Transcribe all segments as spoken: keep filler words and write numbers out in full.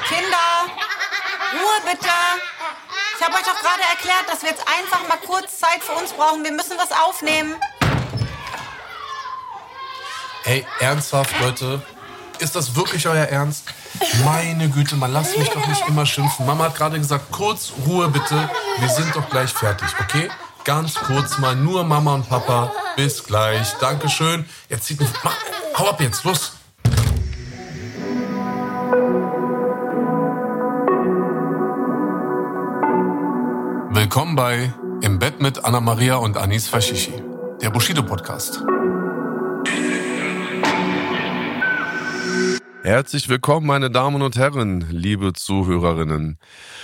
Kinder, Ruhe bitte. Ich habe euch doch gerade erklärt, dass wir jetzt einfach mal kurz Zeit für uns brauchen. Wir müssen was aufnehmen. Ey, ernsthaft, Leute? Ist das wirklich euer Ernst? Meine Güte, man lasst mich doch nicht immer schimpfen. Mama hat gerade gesagt, kurz Ruhe bitte. Wir sind doch gleich fertig, okay? Ganz kurz mal, nur Mama und Papa. Bis gleich. Dankeschön. Jetzt zieht mich. Mach, hau ab jetzt, los. Willkommen bei Im Bett mit Anna-Maria und Anis Fashishi, der Bushido-Podcast. Herzlich willkommen, meine Damen und Herren, liebe Zuhörerinnen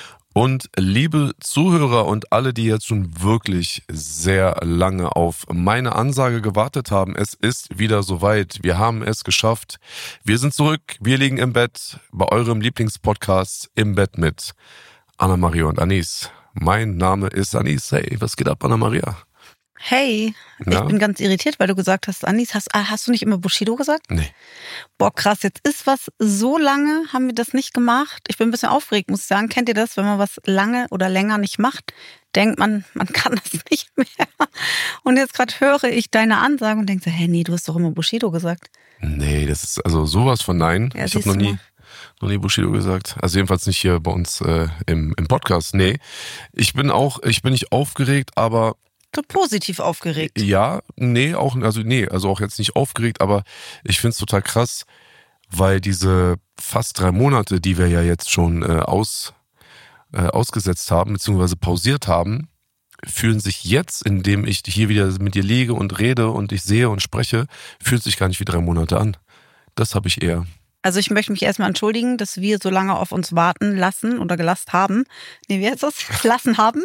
und liebe Zuhörer und alle, die jetzt schon wirklich sehr lange auf meine Ansage gewartet haben. Es ist wieder soweit. Wir haben es geschafft. Wir sind zurück. Wir liegen im Bett bei eurem Lieblingspodcast Im Bett mit Anna-Maria und Anis. Mein Name ist Anis. Hey, was geht ab, Anna-Maria? Hey, Na? Ich bin ganz irritiert, weil du gesagt hast, Anis, hast, hast du nicht immer Bushido gesagt? Nee. Boah, krass, jetzt ist was, so lange haben wir das nicht gemacht. Ich bin ein bisschen aufgeregt, muss ich sagen. Kennt ihr das, wenn man was lange oder länger nicht macht? Denkt man, man kann das nicht mehr. Und jetzt gerade höre ich deine Ansage und denke so, hey, nee, du hast doch immer Bushido gesagt. Nee, das ist also sowas von nein. Ja, ich habe noch nie... Noch nie Bushido gesagt. Also jedenfalls nicht hier bei uns äh, im, im Podcast. Nee, ich bin auch, ich bin nicht aufgeregt, aber... So positiv aufgeregt. Ja, nee, auch, also nee, also auch jetzt nicht aufgeregt, aber ich find's total krass, weil diese fast drei Monate, die wir ja jetzt schon äh, aus, äh, ausgesetzt haben, beziehungsweise pausiert haben, fühlen sich jetzt, indem ich hier wieder mit dir liege und rede und ich sehe und spreche, fühlt sich gar nicht wie drei Monate an. Das habe ich eher. Also ich möchte mich erstmal entschuldigen, dass wir so lange auf uns warten lassen oder gelassen haben. Nee, wie heißt das? Lassen haben?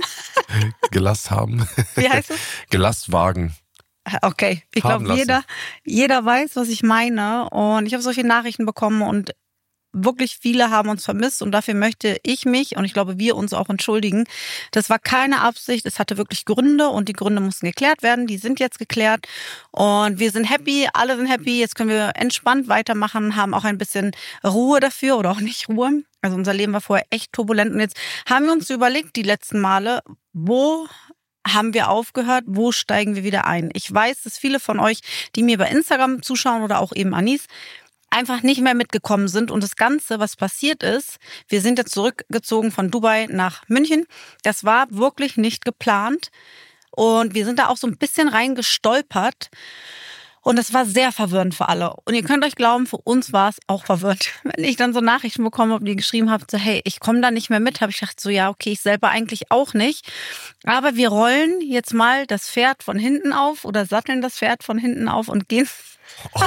Gelasst haben. Wie heißt es? Gelastwagen. Okay, ich glaube, jeder, jeder weiß, was ich meine. Und ich habe so viele Nachrichten bekommen und wirklich viele haben uns vermisst und dafür möchte ich mich und ich glaube, wir uns auch entschuldigen. Das war keine Absicht, es hatte wirklich Gründe und die Gründe mussten geklärt werden. Die sind jetzt geklärt und wir sind happy, alle sind happy. Jetzt können wir entspannt weitermachen, haben auch ein bisschen Ruhe dafür oder auch nicht Ruhe. Also unser Leben war vorher echt turbulent und jetzt haben wir uns überlegt, die letzten Male, wo haben wir aufgehört, wo steigen wir wieder ein? Ich weiß, dass viele von euch, die mir bei Instagram zuschauen oder auch eben Anis, einfach nicht mehr mitgekommen sind und das Ganze, was passiert ist, wir sind jetzt zurückgezogen von Dubai nach München. Das war wirklich nicht geplant und wir sind da auch so ein bisschen reingestolpert und es war sehr verwirrend für alle. Und ihr könnt euch glauben, für uns war es auch verwirrend. Wenn ich dann so Nachrichten bekommen habe, die geschrieben haben, so hey, ich komme da nicht mehr mit, habe ich gedacht so, ja, okay, ich selber eigentlich auch nicht. Aber wir rollen jetzt mal das Pferd von hinten auf oder satteln das Pferd von hinten auf und gehen Oh,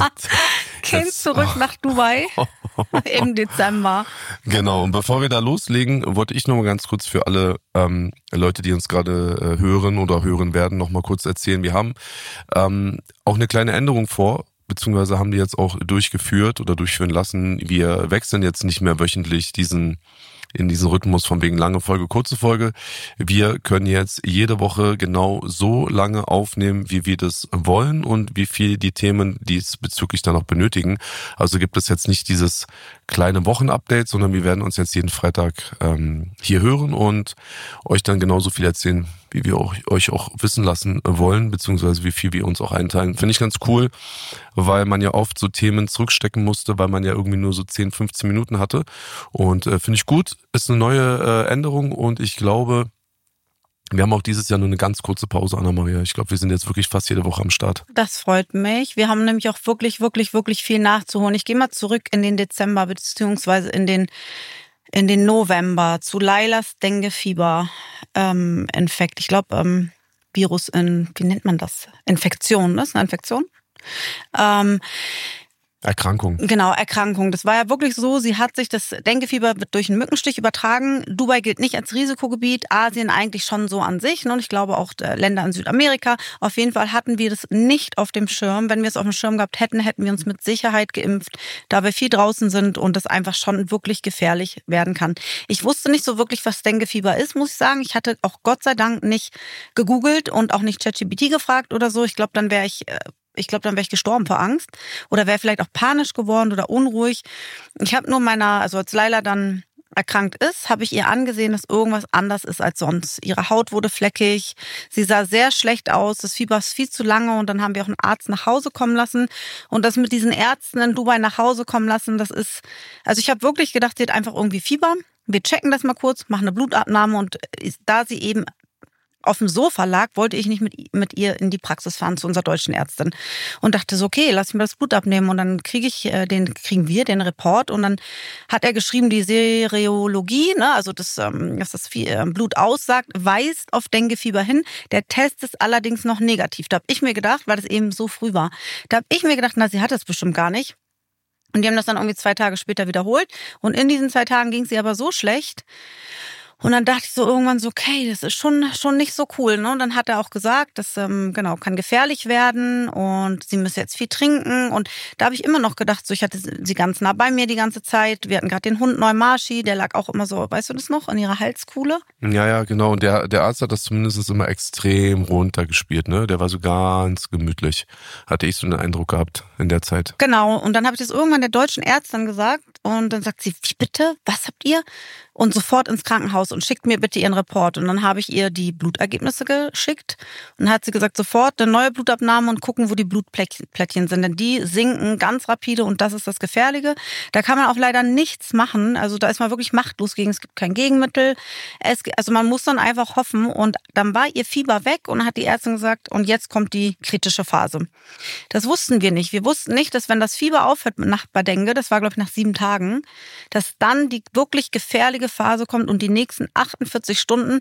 Gehen zurück oh. nach Dubai im Dezember. Genau, und bevor wir da loslegen, wollte ich noch mal ganz kurz für alle ähm, Leute, die uns gerade äh, hören oder hören werden, noch mal kurz erzählen. Wir haben ähm, auch eine kleine Änderung vor, beziehungsweise haben die jetzt auch durchgeführt oder durchführen lassen. Wir wechseln jetzt nicht mehr wöchentlich diesen in diesen Rhythmus von wegen lange Folge, kurze Folge. Wir können jetzt jede Woche genau so lange aufnehmen, wie wir das wollen und wie viel die Themen diesbezüglich dann auch benötigen. Also gibt es jetzt nicht dieses kleine Wochenupdate, sondern wir werden uns jetzt jeden Freitag ähm, hier hören und euch dann genauso viel erzählen, wie wir auch, euch auch wissen lassen wollen, beziehungsweise wie viel wir uns auch einteilen. Finde ich ganz cool, weil man ja oft so Themen zurückstecken musste, weil man ja irgendwie nur so zehn, fünfzehn Minuten hatte. Und äh, finde ich gut, ist eine neue äh, Änderung und ich glaube, wir haben auch dieses Jahr nur eine ganz kurze Pause, Anna-Maria. Ich glaube, wir sind jetzt wirklich fast jede Woche am Start. Das freut mich. Wir haben nämlich auch wirklich, wirklich, wirklich viel nachzuholen. Ich gehe mal zurück in den Dezember, beziehungsweise in den in den November zu Lailas Dengue-Fieber ähm, Infekt. Ich glaube, ähm, Virus in, wie nennt man das? Infektion, das ist eine Infektion. Ähm, Erkrankung. Genau, Erkrankung. Das war ja wirklich so, sie hat sich das Denguefieber wird durch einen Mückenstich übertragen. Dubai gilt nicht als Risikogebiet, Asien eigentlich schon so an sich. Und ich glaube auch Länder in Südamerika. Auf jeden Fall hatten wir das nicht auf dem Schirm. Wenn wir es auf dem Schirm gehabt hätten, hätten wir uns mit Sicherheit geimpft, da wir viel draußen sind und das einfach schon wirklich gefährlich werden kann. Ich wusste nicht so wirklich, was Denguefieber ist, muss ich sagen. Ich hatte auch Gott sei Dank nicht gegoogelt und auch nicht ChatGPT gefragt oder so. Ich glaube, dann wäre ich ich glaube, dann wäre ich gestorben vor Angst oder wäre vielleicht auch panisch geworden oder unruhig. Ich habe nur meiner, also als Laila dann erkrankt ist, habe ich ihr angesehen, dass irgendwas anders ist als sonst. Ihre Haut wurde fleckig, sie sah sehr schlecht aus, das Fieber ist viel zu lange und dann haben wir auch einen Arzt nach Hause kommen lassen und das mit diesen Ärzten in Dubai nach Hause kommen lassen, das ist, also ich habe wirklich gedacht, sie hat einfach irgendwie Fieber. Wir checken das mal kurz, machen eine Blutabnahme und da sie eben auf dem Sofa lag, wollte ich nicht mit, mit ihr in die Praxis fahren zu unserer deutschen Ärztin und dachte so, okay, lass ich mir das Blut abnehmen und dann kriege ich äh, den kriegen wir den Report und dann hat er geschrieben, die Serologie, ne, also das, ähm, was das Blut aussagt, weist auf Denguefieber hin. Der Test ist allerdings noch negativ. Da habe ich mir gedacht, weil das eben so früh war, da habe ich mir gedacht, na, sie hat das bestimmt gar nicht. Und die haben das dann irgendwie zwei Tage später wiederholt und in diesen zwei Tagen ging es ihr aber so schlecht. Und dann dachte ich so irgendwann so, okay, das ist schon schon nicht so cool, ne? Und dann hat er auch gesagt, das ähm, genau kann gefährlich werden und sie müsse jetzt viel trinken. Und da habe ich immer noch gedacht, so ich hatte sie ganz nah bei mir die ganze Zeit. Wir hatten gerade den Hund Neumarschi, der lag auch immer so, weißt du das noch, an ihrer Halskuhle? Ja, ja, genau. Und der der Arzt hat das zumindest immer extrem runtergespielt, ne? Der war so ganz gemütlich, hatte ich so einen Eindruck gehabt in der Zeit. Genau. Und dann habe ich das irgendwann der deutschen Ärztin gesagt und dann sagt sie, wie bitte, was habt ihr? Und sofort ins Krankenhaus und schickt mir bitte ihren Report. Und dann habe ich ihr die Blutergebnisse geschickt und hat sie gesagt, sofort eine neue Blutabnahme und gucken, wo die Blutplättchen sind. Denn die sinken ganz rapide und das ist das Gefährliche. Da kann man auch leider nichts machen. Also da ist man wirklich machtlos gegen. Es gibt kein Gegenmittel. Es, also man muss dann einfach hoffen. Und dann war ihr Fieber weg und hat die Ärztin gesagt, und jetzt kommt die kritische Phase. Das wussten wir nicht. Wir wussten nicht, dass wenn das Fieber aufhört nach bei Dengue, das war glaube ich nach sieben Tagen, dass dann die wirklich gefährliche Phase kommt und die nächsten achtundvierzig Stunden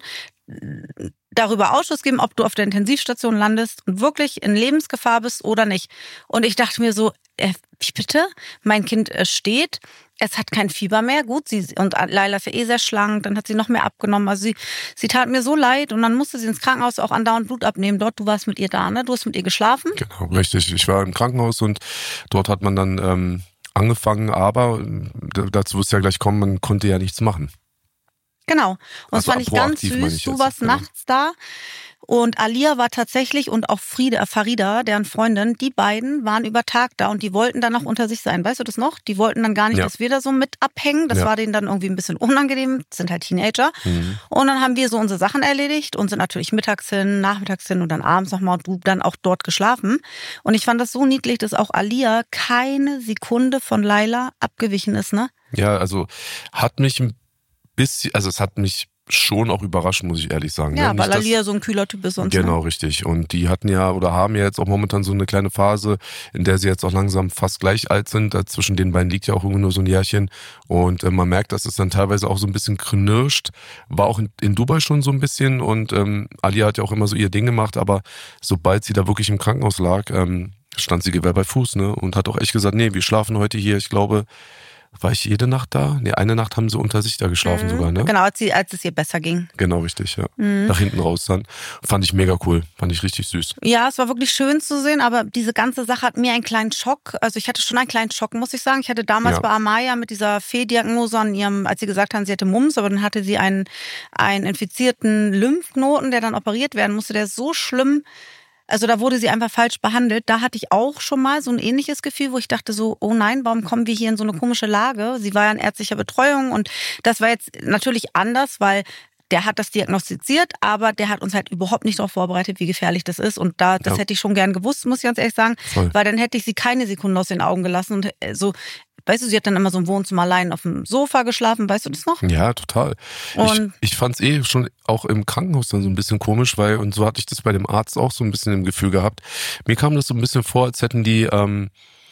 darüber Ausschluss geben, ob du auf der Intensivstation landest und wirklich in Lebensgefahr bist oder nicht. Und ich dachte mir so, äh, wie bitte? Mein Kind äh, steht, es hat kein Fieber mehr, gut, sie und Laila ist ja eh sehr schlank, dann hat sie noch mehr abgenommen. Also sie, sie tat mir so leid und dann musste sie ins Krankenhaus auch andauernd Blut abnehmen. Dort, du warst mit ihr da, ne? Du hast mit ihr geschlafen? Genau, richtig. Ich war im Krankenhaus und dort hat man dann ähm, angefangen, aber dazu wirst du ja gleich kommen, man konnte ja nichts machen. Genau. Und das also fand ich ganz süß. Ich du warst genau. nachts da. Und Alia war tatsächlich und auch Frieda, Farida, deren Freundin, die beiden waren über Tag da und die wollten dann noch unter sich sein. Weißt du das noch? Die wollten dann gar nicht, ja. dass wir da so mit abhängen. Das ja. war denen dann irgendwie ein bisschen unangenehm. Das sind halt Teenager. Mhm. Und dann haben wir so unsere Sachen erledigt und sind natürlich mittags hin, nachmittags hin und dann abends nochmal und du dann auch dort geschlafen. Und ich fand das so niedlich, dass auch Alia keine Sekunde von Laila abgewichen ist, ne? Ja, also hat mich ein bisschen, also es hat mich schon auch überrascht, muss ich ehrlich sagen. Ja, ne? weil Nicht, Alia so ein kühler Typ ist sonst. Genau, ne? richtig. Und die hatten ja oder haben ja jetzt auch momentan so eine kleine Phase, in der sie jetzt auch langsam fast gleich alt sind. Zwischen den beiden liegt ja auch irgendwie nur so ein Jährchen. Und äh, man merkt, dass es dann teilweise auch so ein bisschen knirscht. War auch in, in Dubai schon so ein bisschen. Und ähm, Alia hat ja auch immer so ihr Ding gemacht. Aber sobald sie da wirklich im Krankenhaus lag, ähm, stand sie Gewehr bei Fuß, ne? Und hat auch echt gesagt, nee, wir schlafen heute hier. Ich glaube, war ich jede Nacht da? Nee, eine Nacht haben sie unter sich da geschlafen mhm. sogar, ne? Genau, als, sie, als es ihr besser ging. Genau, richtig, ja. Mhm. Nach hinten raus dann. Fand ich mega cool. Fand ich richtig süß. Ja, es war wirklich schön zu sehen, aber diese ganze Sache hat mir einen kleinen Schock, also ich hatte schon einen kleinen Schock, muss ich sagen. Ich hatte damals ja. bei Amaya mit dieser Fehldiagnose an ihrem, als sie gesagt haben, sie hatte Mumps, aber dann hatte sie einen, einen infizierten Lymphknoten, der dann operiert werden musste, der ist so schlimm. Also da wurde sie einfach falsch behandelt. Da hatte ich auch schon mal so ein ähnliches Gefühl, wo ich dachte so, oh nein, warum kommen wir hier in so eine komische Lage? Sie war ja in ärztlicher Betreuung und das war jetzt natürlich anders, weil der hat das diagnostiziert, aber der hat uns halt überhaupt nicht darauf vorbereitet, wie gefährlich das ist. Und da, das ja. hätte ich schon gern gewusst, muss ich ganz ehrlich sagen, Voll. weil dann hätte ich sie keine Sekunde aus den Augen gelassen und so. Weißt du, sie hat dann immer so im Wohnzimmer allein auf dem Sofa geschlafen, weißt du das noch? Ja, total. Und ich ich fand es eh schon auch im Krankenhaus dann so ein bisschen komisch, weil, und so hatte ich das bei dem Arzt auch so ein bisschen im Gefühl gehabt, mir kam das so ein bisschen vor, als hätten die, ähm,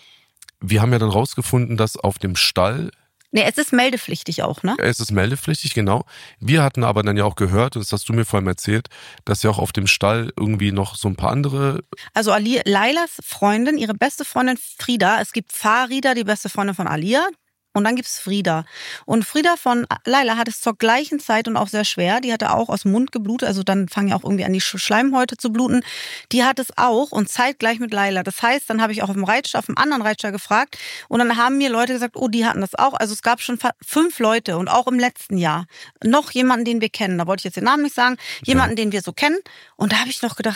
wir haben ja dann rausgefunden, dass auf dem Stall Nee, es ist meldepflichtig auch, ne? Es ist meldepflichtig, genau. Wir hatten aber dann ja auch gehört, und das hast du mir vorhin erzählt, dass ja auch auf dem Stall irgendwie noch so ein paar andere... Also Ali, Lailas Freundin, ihre beste Freundin Frieda, es gibt Farida, die beste Freundin von Alia, und dann gibt's Frieda. Und Frieda von Laila hat es zur gleichen Zeit und auch sehr schwer. Die hatte auch aus dem Mund geblutet, also dann fangen ja auch irgendwie an, die Schleimhäute zu bluten. Die hat es auch und zeitgleich mit Laila. Das heißt, dann habe ich auch auf dem Reitstall, auf einem anderen Reitstall gefragt und dann haben mir Leute gesagt, oh, die hatten das auch. Also es gab schon fünf Leute und auch im letzten Jahr noch jemanden, den wir kennen. Da wollte ich jetzt den Namen nicht sagen. Jemanden, ja. den wir so kennen. Und da habe ich noch gedacht,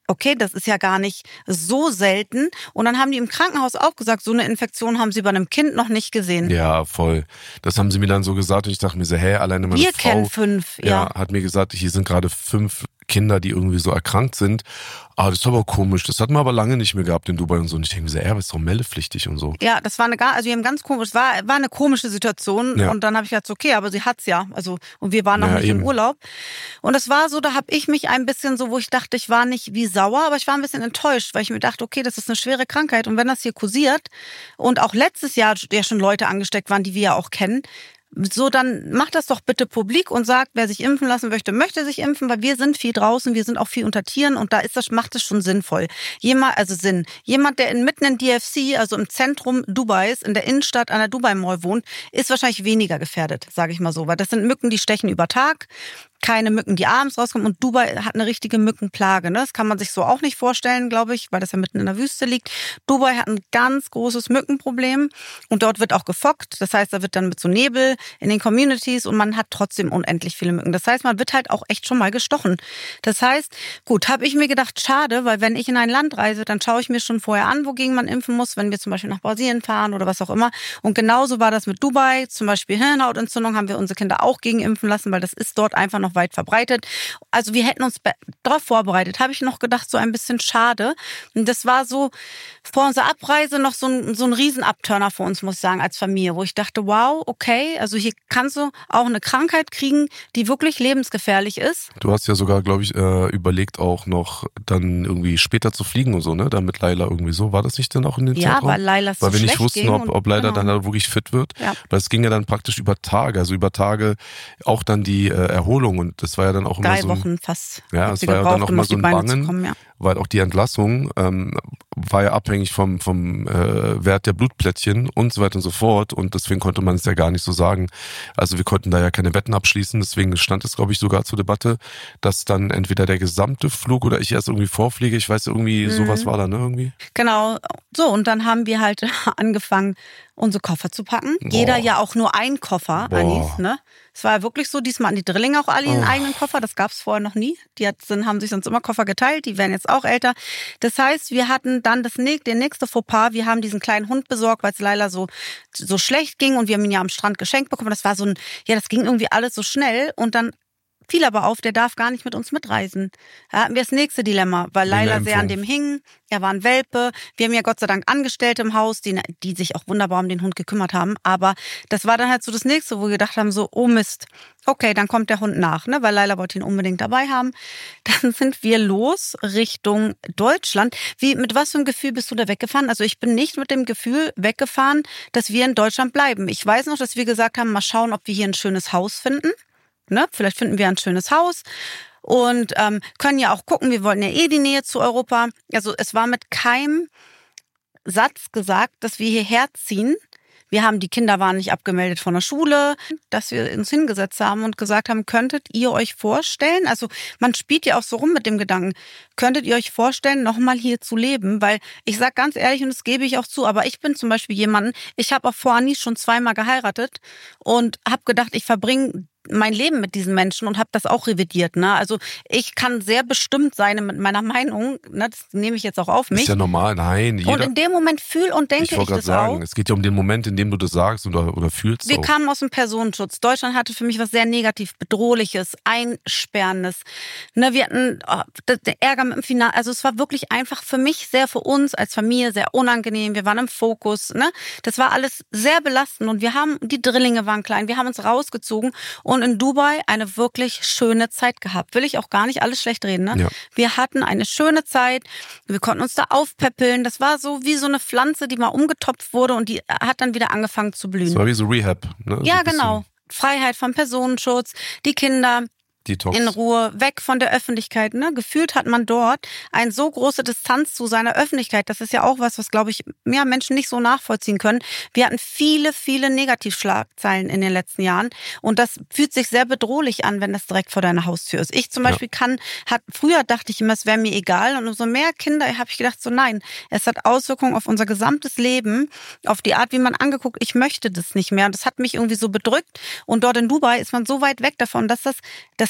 okay, das ist ja gar nicht so selten. Und dann haben die im Krankenhaus auch gesagt, so eine Infektion haben sie bei einem Kind noch nicht gesehen. Ja, voll. Das haben sie mir dann so gesagt und ich dachte mir so, hä, alleine meine Wir Frau kennen fünf, ja. ja, hat mir gesagt, hier sind gerade fünf Kinder, die irgendwie so erkrankt sind. Ah, das ist aber komisch. Das hatten wir aber lange nicht mehr gehabt in Dubai und so. Und ich denke mir so, er ist doch meldepflichtig und so. Ja, das war eine gar, also wir haben ganz komisch, es war, war eine komische Situation. Ja. Und dann habe ich gedacht, okay, aber sie hat's ja. Also, und wir waren noch Ja, nicht eben. im Urlaub. Und es war so, da habe ich mich ein bisschen so, wo ich dachte, ich war nicht wie sauer, aber ich war ein bisschen enttäuscht, weil ich mir dachte, okay, das ist eine schwere Krankheit. Und wenn das hier kursiert und auch letztes Jahr ja schon Leute angesteckt waren, die wir ja auch kennen, so, dann macht das doch bitte publik und sagt, wer sich impfen lassen möchte, möchte sich impfen, weil wir sind viel draußen, wir sind auch viel unter Tieren und da ist das, macht es schon sinnvoll. Jemand, also Sinn. Jemand, der in, mitten in D F C, also im Zentrum Dubais, in der Innenstadt einer Dubai Mall wohnt, ist wahrscheinlich weniger gefährdet, sage ich mal so, weil das sind Mücken, die stechen über Tag. Keine Mücken, die abends rauskommen. Und Dubai hat eine richtige Mückenplage. Ne? Das kann man sich so auch nicht vorstellen, glaube ich, weil das ja mitten in der Wüste liegt. Dubai hat ein ganz großes Mückenproblem und dort wird auch gefockt. Das heißt, da wird dann mit so Nebel in den Communities und man hat trotzdem unendlich viele Mücken. Das heißt, man wird halt auch echt schon mal gestochen. Das heißt, gut, habe ich mir gedacht, schade, weil wenn ich in ein Land reise, dann schaue ich mir schon vorher an, wogegen man impfen muss, wenn wir zum Beispiel nach Brasilien fahren oder was auch immer. Und genauso war das mit Dubai. Zum Beispiel Hirnhautentzündung haben wir unsere Kinder auch gegen impfen lassen, weil das ist dort einfach noch weit verbreitet. Also wir hätten uns darauf vorbereitet. Habe ich noch gedacht, so ein bisschen schade. Und das war so vor unserer Abreise noch so ein, so ein Riesenabturner für uns, muss ich sagen, als Familie, wo ich dachte, wow, okay, also hier kannst du auch eine Krankheit kriegen, die wirklich lebensgefährlich ist. Du hast ja sogar, glaube ich, äh, überlegt auch noch dann irgendwie später zu fliegen und so, ne? Damit Laila irgendwie so, war das nicht dann auch in den Ja, Zeitraum? weil Laila so Weil wir nicht schlecht wussten, ging ob, ob Laila genau. dann da wirklich fit wird. Ja. Weil es ging ja dann praktisch über Tage, also über Tage auch dann die äh, Erholung und das war ja dann auch immer Drei so ein, Wochen fast. ja, hat es sie war ja gebraucht, dann auch um mal auf so die ein Beine Bangen, zu kommen, ja. weil auch die Entlassung ähm, war ja abhängig vom, vom äh, Wert der Blutplättchen und so weiter und so fort und deswegen konnte man es ja gar nicht so sagen. Also wir konnten da ja keine Wetten abschließen, deswegen stand es, glaube ich, sogar zur Debatte, dass dann entweder der gesamte Flug oder ich erst irgendwie vorfliege, ich weiß irgendwie, Mhm. sowas war da, ne, irgendwie? Genau, so und dann haben wir halt angefangen, unsere Koffer zu packen. Boah. Jeder ja auch nur ein Koffer, Boah. Anis, ne? Es war ja wirklich so, diesmal hatten die Drillinge auch alle ihren Oh. eigenen Koffer, das gab's vorher noch nie. Die hat, sind, haben sich sonst immer Koffer geteilt, die werden jetzt auch älter. Das heißt, wir hatten dann das der nächste Fauxpas, wir haben diesen kleinen Hund besorgt, weil es Laila so, so schlecht ging und wir haben ihn ja am Strand geschenkt bekommen. Das war so ein, ja, das ging irgendwie alles so schnell und dann fiel aber auf, der darf gar nicht mit uns mitreisen. Da hatten wir das nächste Dilemma, weil Wegen der Laila sehr an Impfung. dem hing. Er war ein Welpe. Wir haben ja Gott sei Dank Angestellte im Haus, die, die sich auch wunderbar um den Hund gekümmert haben. Aber das war dann halt so das nächste, wo wir gedacht haben, so, oh Mist, okay, dann kommt der Hund nach, ne? Weil Laila wollte ihn unbedingt dabei haben. Dann sind wir los Richtung Deutschland. Wie, mit was für einem Gefühl bist du da weggefahren? Also ich bin nicht mit dem Gefühl weggefahren, dass wir in Deutschland bleiben. Ich weiß noch, dass wir gesagt haben, mal schauen, ob wir hier ein schönes Haus finden. Ne? Vielleicht finden wir ein schönes Haus und ähm, können ja auch gucken, wir wollten ja eh die Nähe zu Europa. Also es war mit keinem Satz gesagt, dass wir hierher ziehen. Wir haben, die Kinder waren nicht abgemeldet von der Schule, dass wir uns hingesetzt haben und gesagt haben, könntet ihr euch vorstellen, also man spielt ja auch so rum mit dem Gedanken, könntet ihr euch vorstellen, nochmal hier zu leben? Weil ich sag ganz ehrlich, und das gebe ich auch zu, aber ich bin zum Beispiel jemanden, ich habe auch vor Anis schon zweimal geheiratet und habe gedacht, ich verbringe mein Leben mit diesen Menschen und habe das auch revidiert. Ne? Also ich kann sehr bestimmt sein mit meiner Meinung, ne? Das nehme ich jetzt auch auf mich. Ist ja normal, nein. Jeder, und in dem Moment fühle und denke ich ich, wollte das gerade sagen, auch. es geht ja um den Moment, in dem du das sagst oder, oder fühlst. Wir auch. kamen aus dem Personenschutz. Deutschland hatte für mich was sehr negativ, bedrohliches, einsperrendes. Ne, wir hatten oh, der Ärger mit dem Final. Also es war wirklich einfach für mich sehr, für uns als Familie sehr unangenehm. Wir waren im Fokus. Ne? Das war alles sehr belastend und wir haben, die Drillinge waren klein, wir haben uns rausgezogen und in Dubai eine wirklich schöne Zeit gehabt. Will ich auch gar nicht alles schlecht reden. Ne? Ja. Wir hatten eine schöne Zeit. Wir konnten uns da aufpäppeln. Das war so wie so eine Pflanze, die mal umgetopft wurde und die hat dann wieder angefangen zu blühen. Das war wie so Rehab. Ne? Ja, so ein bisschen genau. Freiheit vom Personenschutz, die Kinder Detox. in Ruhe, weg von der Öffentlichkeit. Ne? Gefühlt hat man dort eine so große Distanz zu seiner Öffentlichkeit. Das ist ja auch was, was, glaube ich, ja, Menschen nicht so nachvollziehen können. Wir hatten viele, viele Negativschlagzeilen in den letzten Jahren und das fühlt sich sehr bedrohlich an, wenn das direkt vor deiner Haustür ist. Ich zum Beispiel ja. kann, hat früher dachte ich immer, es wäre mir egal und umso mehr Kinder habe ich gedacht, so nein, es hat Auswirkungen auf unser gesamtes Leben, auf die Art, wie man angeguckt, ich möchte das nicht mehr und das hat mich irgendwie so bedrückt und dort in Dubai ist man so weit weg davon, dass das, das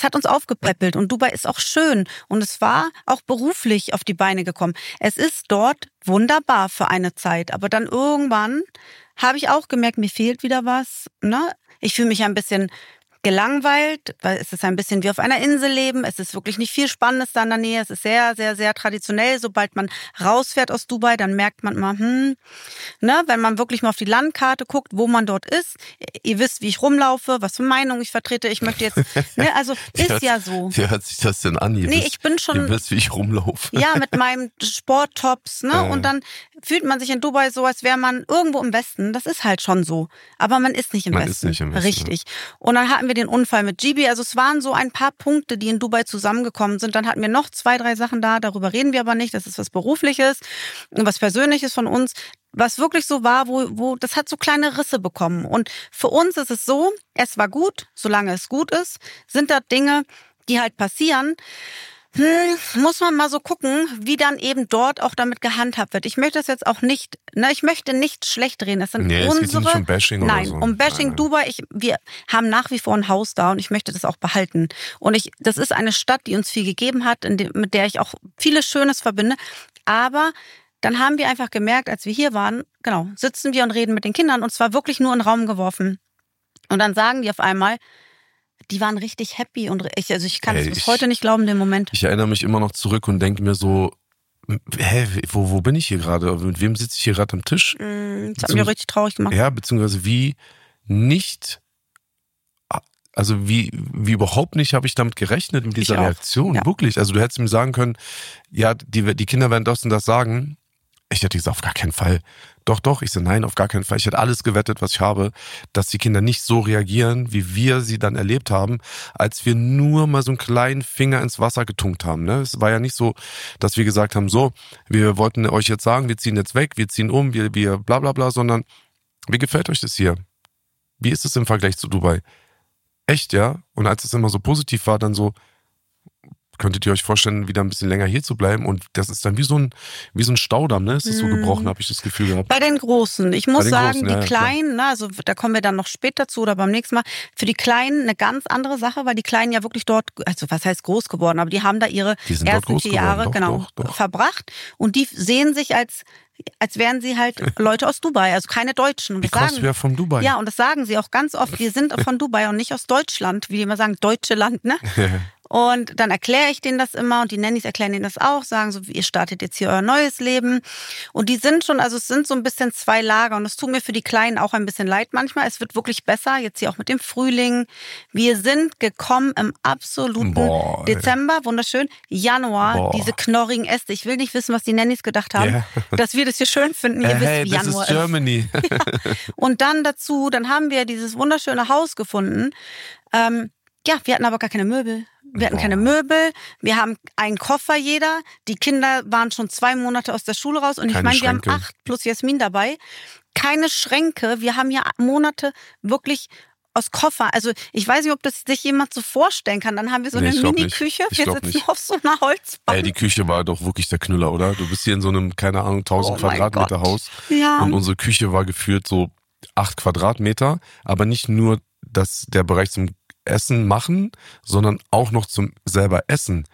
hat uns aufgepäppelt und Dubai ist auch schön und es war auch beruflich auf die Beine gekommen. Es ist dort wunderbar für eine Zeit, aber dann irgendwann habe ich auch gemerkt, mir fehlt wieder was. Ne? Ich fühle mich ein bisschen gelangweilt, weil es ist ein bisschen wie auf einer Insel leben. Es ist wirklich nicht viel Spannendes da in der Nähe. Es ist sehr, sehr, sehr traditionell. Sobald man rausfährt aus Dubai, dann merkt man mal, hm, ne, wenn man wirklich mal auf die Landkarte guckt, wo man dort ist. Ihr wisst, wie ich rumlaufe, was für Meinung ich vertrete. Ich möchte jetzt, ne, also ist hört, ja so. Wie hört sich das denn an? Ihr nee, wisst, ich bin schon. Ihr wisst, wie ich rumlaufe. Ja, mit meinem Sporttops, ne, Äh. und dann fühlt man sich in Dubai so, als wäre man irgendwo im Westen. Das ist halt schon so. Aber man ist nicht im man Westen. Ist nicht im Westen. Richtig. Und dann hatten wir den Unfall mit Gibi. Also es waren so ein paar Punkte, die in Dubai zusammengekommen sind. Dann hatten wir noch zwei, drei Sachen da. Darüber reden wir aber nicht. Das ist was Berufliches und was Persönliches von uns. Was wirklich so war, wo, wo, das hat so kleine Risse bekommen. Und für uns ist es so, es war gut, solange es gut ist. Sind da Dinge, die halt passieren, Hm, muss man mal so gucken, wie dann eben dort auch damit gehandhabt wird. Ich möchte das jetzt auch nicht, ne, ich möchte nicht schlecht reden. Das sind nee, unsere. Es geht nicht um Bashing oder nein, so. um Bashing nein, nein. Dubai. Ich, wir haben nach wie vor ein Haus da und ich möchte das auch behalten. Und ich, das ist eine Stadt, die uns viel gegeben hat, in dem, mit der ich auch vieles Schönes verbinde. Aber dann haben wir einfach gemerkt, als wir hier waren, genau, sitzen wir und reden mit den Kindern und zwar wirklich nur in den Raum geworfen. Und dann sagen die auf einmal, die waren richtig happy und ich, also ich kann es bis ich, heute nicht glauben, den Moment. Ich erinnere mich immer noch zurück und denke mir so, hä, wo, wo bin ich hier gerade? Mit wem sitze ich hier gerade am Tisch? Mm, das hat mich richtig traurig gemacht. Ja, beziehungsweise wie nicht, also wie, wie überhaupt nicht habe ich damit gerechnet mit dieser Reaktion. Ja. Wirklich. Also du hättest mir sagen können, ja, die, die Kinder werden das und das sagen. Ich hätte gesagt, auf gar keinen Fall. Doch, doch. Ich so, nein, auf gar keinen Fall. Ich hätte alles gewettet, was ich habe, dass die Kinder nicht so reagieren, wie wir sie dann erlebt haben, als wir nur mal so einen kleinen Finger ins Wasser getunkt haben. Ne? Es war ja nicht so, dass wir gesagt haben, so, wir wollten euch jetzt sagen, wir ziehen jetzt weg, wir ziehen um, wir, wir bla bla bla, sondern wie gefällt euch das hier? Wie ist es im Vergleich zu Dubai? Echt, ja? Und als es immer so positiv war, dann so, könntet ihr euch vorstellen, wieder ein bisschen länger hier zu bleiben? Und das ist dann wie so ein, wie so ein Staudamm, ne? Es ist so gebrochen, habe ich das Gefühl gehabt. Bei den Großen. Ich muss sagen, Großen, die ja, Kleinen, ne, also da kommen wir dann noch später zu oder beim nächsten Mal. Für die Kleinen eine ganz andere Sache, weil die Kleinen ja wirklich dort, also was heißt groß geworden, aber die haben da ihre ersten vier Jahre doch, genau doch, doch. verbracht. Und die sehen sich als als wären sie halt Leute aus Dubai, also keine Deutschen. Und Wie krass wäre von Dubai. Ja, und das sagen sie auch ganz oft. Wir sind von Dubai und nicht aus Deutschland, wie die immer sagen, deutsche Land, ne? Und dann erkläre ich denen das immer und die Nannies erklären denen das auch, sagen so, ihr startet jetzt hier euer neues Leben. Und die sind schon, also es sind so ein bisschen zwei Lager und es tut mir für die Kleinen auch ein bisschen leid manchmal. Es wird wirklich besser, jetzt hier auch mit dem Frühling. Wir sind gekommen im absoluten Boah, Dezember, wunderschön, Januar, Boah. diese knorrigen Äste. Ich will nicht wissen, was die Nannies gedacht haben, yeah. dass wir das hier schön finden. Ihr hey, wisst, hey, wie das Januar ist Germany. ist. Ja. Und dann dazu, dann haben wir dieses wunderschöne Haus gefunden. Ähm, ja, wir hatten aber gar keine Möbel. Wir hatten keine Möbel, wir haben einen Koffer jeder. Die Kinder waren schon zwei Monate aus der Schule raus und keine ich meine, wir haben acht plus Jasmin dabei. Keine Schränke, wir haben ja Monate wirklich aus Koffer. Also ich weiß nicht, ob das sich jemand so vorstellen kann. Dann haben wir so nee, eine Mini-Küche, wir sitzen nicht. auf so einer Holzbank. Ey, die Küche war doch wirklich der Knüller, oder? Du bist hier in so einem, keine Ahnung, tausend oh Quadratmeter Haus. Ja. Und unsere Küche war gefühlt so acht Quadratmeter, aber nicht nur das, der Bereich zum Essen machen, sondern auch noch zum selber Essen.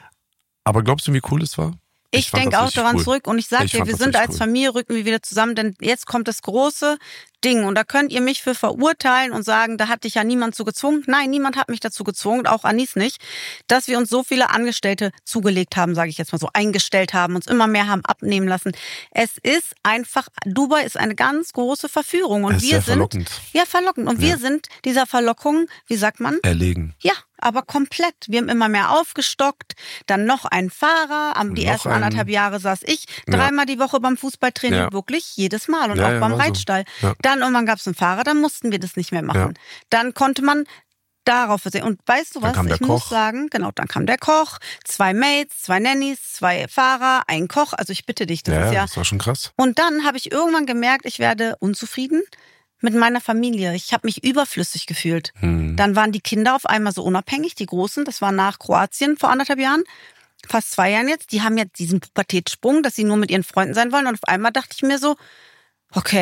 Aber glaubst du, wie cool es war? Ich, ich denke auch daran cool. zurück und ich sag ich dir, wir sind als cool. Familie, rücken wir wieder zusammen, denn jetzt kommt das große Ding und da könnt ihr mich für verurteilen und sagen, da hat dich ja niemand zu gezwungen. Nein, niemand hat mich dazu gezwungen, auch Anis nicht, dass wir uns so viele Angestellte zugelegt haben, sage ich jetzt mal so, eingestellt haben, uns immer mehr haben abnehmen lassen. Es ist einfach, Dubai ist eine ganz große Verführung und es ist wir sehr sind verlockend. Ja, verlockend und ja. wir sind dieser Verlockung, wie sagt man? Erlegen. Ja, aber komplett. Wir haben immer mehr aufgestockt, dann noch ein Fahrer, die noch ersten ein... anderthalb Jahre saß ich dreimal ja. die Woche beim Fußballtraining, ja. wirklich jedes Mal und ja, auch ja, beim Reitstall. So. Ja. Dann irgendwann gab es einen Fahrer, dann mussten wir das nicht mehr machen. Ja. Dann konnte man darauf versehen. Und weißt du was, ich Koch. muss sagen, genau, dann kam der Koch, zwei Mates, zwei Nannies, zwei Fahrer, ein Koch, also ich bitte dich, das ja, ist ja... das war schon krass. Und dann habe ich irgendwann gemerkt, ich werde unzufrieden mit meiner Familie. Ich habe mich überflüssig gefühlt. Hm. Dann waren die Kinder auf einmal so unabhängig, die Großen, das war nach Kroatien vor anderthalb Jahren, fast zwei Jahren jetzt, die haben jetzt diesen Pubertätssprung, dass sie nur mit ihren Freunden sein wollen und auf einmal dachte ich mir so, okay,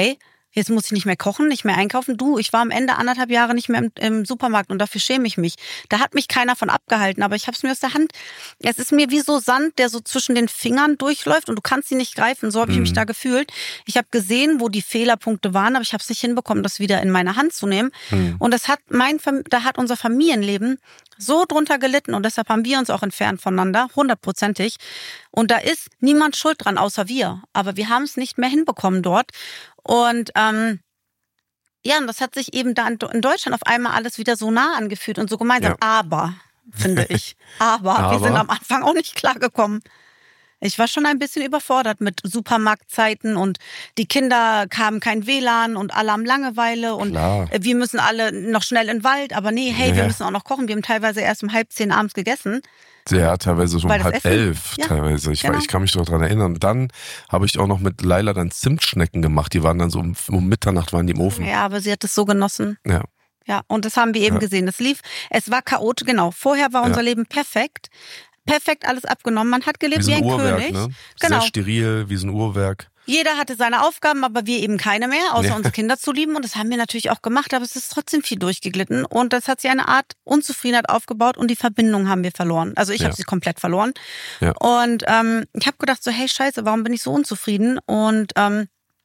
Jetzt muss ich nicht mehr kochen, nicht mehr einkaufen. Du, ich war am Ende anderthalb Jahre nicht mehr im, im Supermarkt und dafür schäme ich mich. Da hat mich keiner von abgehalten, aber ich habe es mir aus der Hand. Es ist mir wie so Sand, der so zwischen den Fingern durchläuft und du kannst ihn nicht greifen. So habe ich mhm. mich da gefühlt. Ich habe gesehen, wo die Fehlerpunkte waren, aber ich habe es nicht hinbekommen, das wieder in meine Hand zu nehmen. Mhm. Und das hat mein, da hat unser Familienleben so drunter gelitten und deshalb haben wir uns auch entfernt voneinander, hundertprozentig. Und da ist niemand schuld dran, außer wir. Aber wir haben es nicht mehr hinbekommen dort. Und ähm, ja, und das hat sich eben da in Deutschland auf einmal alles wieder so nah angefühlt und so gemeinsam. Ja. Aber, finde ich, aber, aber wir sind am Anfang auch nicht klargekommen. Ich war schon ein bisschen überfordert mit Supermarktzeiten und die Kinder kamen kein W L A N und alle haben Langeweile und Klar. wir müssen alle noch schnell in den Wald, aber nee, hey, ja. wir müssen auch noch kochen. Wir haben teilweise erst um halb zehn abends gegessen. Ja, teilweise so um halb Essen, elf, ja, teilweise. Ich, genau. ich kann mich doch daran erinnern. Dann habe ich auch noch mit Laila dann Zimtschnecken gemacht. Die waren dann so um, um Mitternacht waren die im Ofen. Ja, aber sie hat es so genossen. Ja. Ja, und das haben wir eben ja. gesehen. Es lief, es war chaotisch, genau. Vorher war unser ja. Leben perfekt. Perfekt alles abgenommen. Man hat gelebt wie, so ein, wie ein Uhrwerk, König. Ne? Genau. Sehr steril, wie so ein Uhrwerk. Jeder hatte seine Aufgaben, aber wir eben keine mehr, außer ja. unsere Kinder zu lieben. Und das haben wir natürlich auch gemacht, aber es ist trotzdem viel durchgeglitten. Und das hat sich eine Art Unzufriedenheit aufgebaut und die Verbindung haben wir verloren. Also ich ja. habe sie komplett verloren. Ja. Und ähm, ich habe gedacht so, hey Scheiße, warum bin ich so unzufrieden? Und ähm,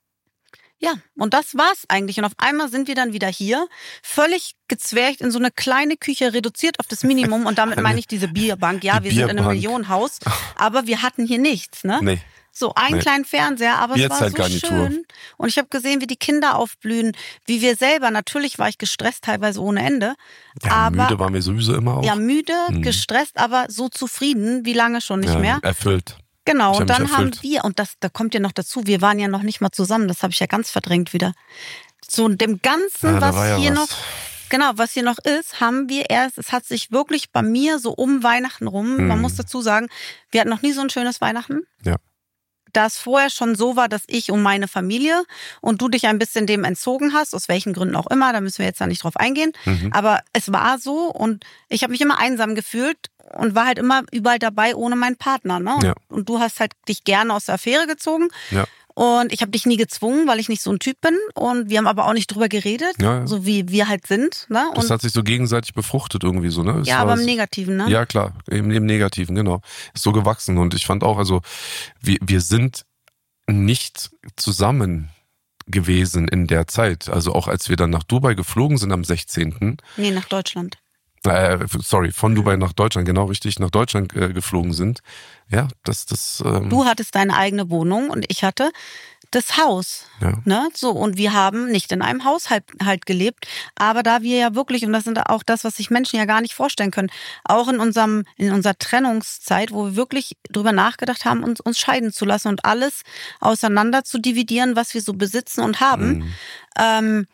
ja, und das war's eigentlich. Und auf einmal sind wir dann wieder hier, völlig gezwergt in so eine kleine Küche, reduziert auf das Minimum. Und damit meine ich diese Bierbank. Ja, die wir Bierbank. sind in einem Millionenhaus, aber wir hatten hier nichts, ne? Nee. So einen nee. kleinen Fernseher, aber es war so schön. Und ich habe gesehen, wie die Kinder aufblühen, wie wir selber. Natürlich war ich gestresst, teilweise ohne Ende. Ja, aber müde waren wir sowieso immer auch. Ja, müde, mhm. gestresst, aber so zufrieden, wie lange schon nicht ja, mehr. Erfüllt. Genau, hab und dann haben wir, und das, da kommt ja noch dazu, wir waren ja noch nicht mal zusammen, das habe ich ja ganz verdrängt wieder. So dem Ganzen, ja, was ja hier was. noch, genau, was hier noch ist, haben wir erst, es hat sich wirklich bei mir so um Weihnachten rum, hm. man muss dazu sagen, wir hatten noch nie so ein schönes Weihnachten. Ja. Da es vorher schon so war, dass ich und meine Familie und du dich ein bisschen dem entzogen hast, aus welchen Gründen auch immer, da müssen wir jetzt da nicht drauf eingehen, mhm. aber es war so und ich habe mich immer einsam gefühlt und war halt immer überall dabei ohne meinen Partner. Ne? Und, ja. und du hast halt dich gerne aus der Affäre gezogen. Ja. Und ich habe dich nie gezwungen, weil ich nicht so ein Typ bin. Und wir haben aber auch nicht drüber geredet, ja, ja. so wie wir halt sind. Ne? Und das hat sich so gegenseitig befruchtet irgendwie so, ne? Es ja, aber im Negativen, ne? Ja, klar, im, im Negativen, genau. Ist so gewachsen. Und ich fand auch, also wir, wir sind nicht zusammen gewesen in der Zeit. Also auch als wir dann nach Dubai geflogen sind am sechzehnten Nee, nach Deutschland. Äh, sorry, von Dubai nach Deutschland, genau richtig, nach Deutschland äh, geflogen sind. Ja, das, das. Ähm Du hattest deine eigene Wohnung und ich hatte das Haus. Ja. Ne? So, und wir haben nicht in einem Haushalt halt gelebt, aber da wir ja wirklich, und das sind auch das, was sich Menschen ja gar nicht vorstellen können, auch in unserem, in unserer Trennungszeit, wo wir wirklich drüber nachgedacht haben, uns, uns scheiden zu lassen und alles auseinander zu dividieren, was wir so besitzen und haben. Mhm. Ähm,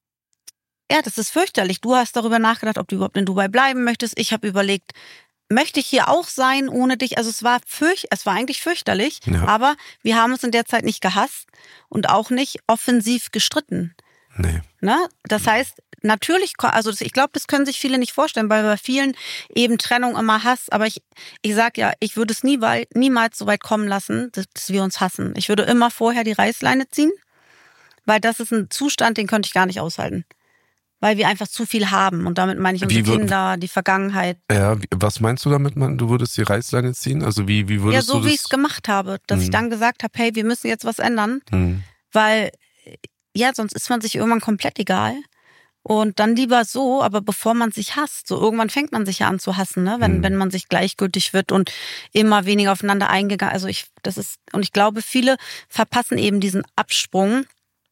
Ja, das ist fürchterlich. Du hast darüber nachgedacht, ob du überhaupt in Dubai bleiben möchtest. Ich habe überlegt, möchte ich hier auch sein ohne dich? Also es war fürch, es war eigentlich fürchterlich, ja. aber wir haben uns in der Zeit nicht gehasst und auch nicht offensiv gestritten. Nee. Ne? Das heißt, natürlich, also ich glaube, das können sich viele nicht vorstellen, weil bei vielen eben Trennung immer Hass. Aber ich, ich sag ja, ich würde es nie, niemals so weit kommen lassen, dass wir uns hassen. Ich würde immer vorher die Reißleine ziehen, weil das ist ein Zustand, den könnte ich gar nicht aushalten. Weil wir einfach zu viel haben. Und damit meine ich unsere wie, Kinder, die Vergangenheit. Ja, was meinst du damit, man? Du würdest die Reißleine ziehen? Also wie, wie würdest du Ja, so du wie ich es gemacht habe. Dass hm. ich dann gesagt habe, hey, wir müssen jetzt was ändern. Hm. Weil, ja, sonst ist man sich irgendwann komplett egal. Und dann lieber so, aber bevor man sich hasst. So irgendwann fängt man sich ja an zu hassen, ne? Wenn, hm. wenn man sich gleichgültig wird und immer weniger aufeinander eingegangen. Also ich, das ist, und ich glaube, viele verpassen eben diesen Absprung,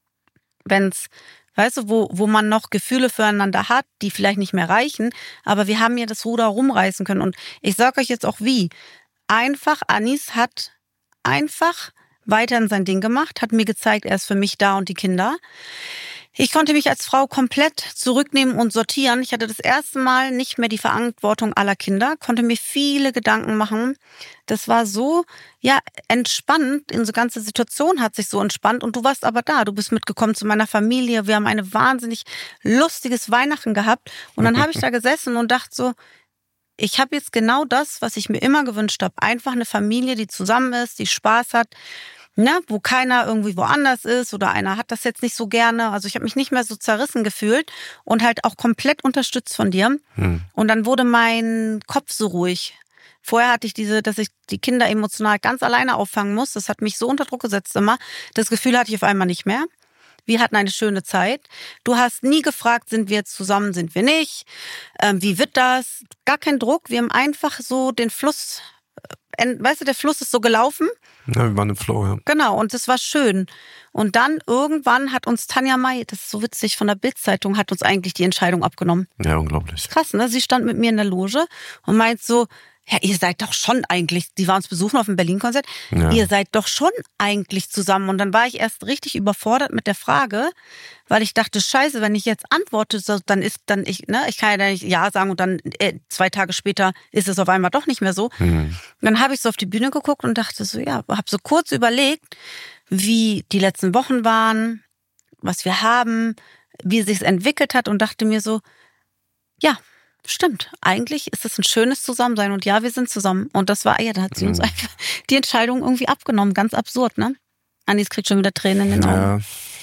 wenn's Weißt du, wo, wo man noch Gefühle füreinander hat, die vielleicht nicht mehr reichen, aber wir haben ja das Ruder rumreißen können. Und ich sage euch jetzt auch wie. Einfach, Anis hat einfach weiterhin sein Ding gemacht, hat mir gezeigt, er ist für mich da und die Kinder. Ich konnte mich als Frau komplett zurücknehmen und sortieren. Ich hatte das erste Mal nicht mehr die Verantwortung aller Kinder, konnte mir viele Gedanken machen. Das war so, ja, entspannt. Unsere ganze Situation hat sich so entspannt und du warst aber da. Du bist mitgekommen zu meiner Familie. Wir haben ein wahnsinnig lustiges Weihnachten gehabt. Und dann habe ich da gesessen und dachte so, ich habe jetzt genau das, was ich mir immer gewünscht habe. Einfach eine Familie, die zusammen ist, die Spaß hat, ne, wo keiner irgendwie woanders ist oder einer hat das jetzt nicht so gerne. Also ich habe mich nicht mehr so zerrissen gefühlt und halt auch komplett unterstützt von dir. Hm. Und dann wurde mein Kopf so ruhig. Vorher hatte ich diese, dass ich die Kinder emotional ganz alleine auffangen muss. Das hat mich so unter Druck gesetzt immer. Das Gefühl hatte ich auf einmal nicht mehr. Wir hatten eine schöne Zeit. Du hast nie gefragt, sind wir jetzt zusammen, sind wir nicht? Ähm, wie wird das? Gar kein Druck. Wir haben einfach so den Fluss, äh, weißt du, der Fluss ist so gelaufen. Ja, wir waren im Flow, ja. Genau, und das war schön. Und dann irgendwann hat uns Tanja May, das ist so witzig, von der Bild-Zeitung, hat uns eigentlich die Entscheidung abgenommen. Ja, unglaublich. Krass, ne? Sie stand mit mir in der Loge und meint so, ja, ihr seid doch schon eigentlich, die war uns besuchen auf dem Berlin-Konzert, ja. Ihr seid doch schon eigentlich zusammen. Und dann war ich erst richtig überfordert mit der Frage, weil ich dachte, scheiße, wenn ich jetzt antworte, so, dann ist dann ich, ne, ich kann ja nicht Ja sagen und dann äh, zwei Tage später ist es auf einmal doch nicht mehr so. Mhm. Dann habe ich so auf die Bühne geguckt und dachte so, ja, habe so kurz überlegt, wie die letzten Wochen waren, was wir haben, wie es sich entwickelt hat und dachte mir so, ja, stimmt, eigentlich ist es ein schönes Zusammensein und ja, wir sind zusammen. Und das war, ja, da hat sie uns einfach die Entscheidung irgendwie abgenommen. Ganz absurd, ne? Anis kriegt schon wieder Tränen in den Augen. Ja,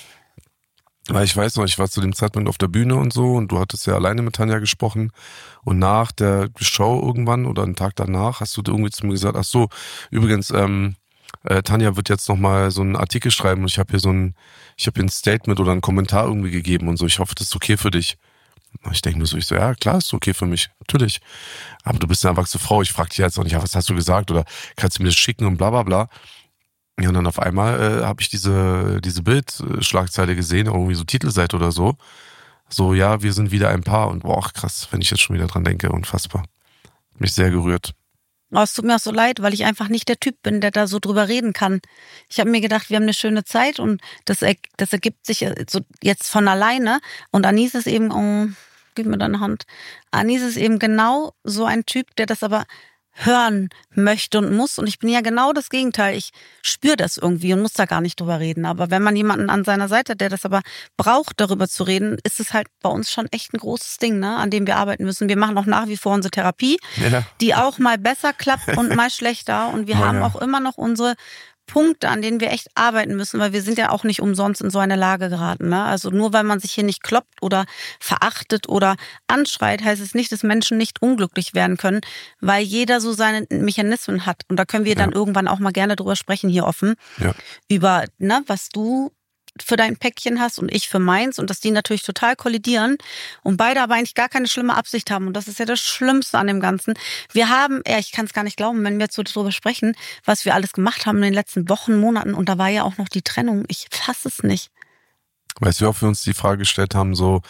weil ich weiß noch, ich war zu dem Zeitpunkt auf der Bühne und so und du hattest ja alleine mit Tanja gesprochen und nach der Show irgendwann oder einen Tag danach hast du irgendwie zu mir gesagt, ach so, übrigens, ähm, äh, Tanja wird jetzt nochmal so einen Artikel schreiben und ich habe hier so ein, ich habe hier ein Statement oder einen Kommentar irgendwie gegeben und so, ich hoffe, das ist okay für dich. Ich denke mir so, ich so, ja klar, ist okay für mich, natürlich. Aber du bist eine erwachsene Frau, ich frage dich jetzt auch nicht, ja, was hast du gesagt oder kannst du mir das schicken und bla bla bla. Ja, und dann auf einmal äh, habe ich diese diese Bildschlagzeile gesehen, irgendwie so Titelseite oder so. So, ja, wir sind wieder ein Paar und boah, krass, wenn ich jetzt schon wieder dran denke, unfassbar. Mich sehr gerührt. Oh, es tut mir auch so leid, weil ich einfach nicht der Typ bin, der da so drüber reden kann. Ich habe mir gedacht, wir haben eine schöne Zeit und das, das ergibt sich so jetzt von alleine. Und Anis ist eben, oh, gib mir deine Hand. Anis ist eben genau so ein Typ, der das aber hören möchte und muss. Und ich bin ja genau das Gegenteil. Ich spüre das irgendwie und muss da gar nicht drüber reden. Aber wenn man jemanden an seiner Seite hat, der das aber braucht, darüber zu reden, ist es halt bei uns schon echt ein großes Ding, ne, an dem wir arbeiten müssen. Wir machen auch nach wie vor unsere Therapie, ja. Die auch mal besser klappt und mal schlechter. Und wir oh, haben ja. auch immer noch unsere Punkte, an denen wir echt arbeiten müssen, weil wir sind ja auch nicht umsonst in so eine Lage geraten. Ne? Also nur weil man sich hier nicht kloppt oder verachtet oder anschreit, heißt es nicht, dass Menschen nicht unglücklich werden können, weil jeder so seine Mechanismen hat. Und da können wir dann ja. irgendwann auch mal gerne drüber sprechen, hier offen, ja. über, ne, was du für dein Päckchen hast und ich für meins und dass die natürlich total kollidieren und beide aber eigentlich gar keine schlimme Absicht haben und das ist ja das Schlimmste an dem Ganzen. Wir haben, ja, ich kann es gar nicht glauben, wenn wir jetzt so darüber sprechen, was wir alles gemacht haben in den letzten Wochen, Monaten und da war ja auch noch die Trennung. Ich fasse es nicht. Weißt du, wie oft wir uns die Frage gestellt haben, so,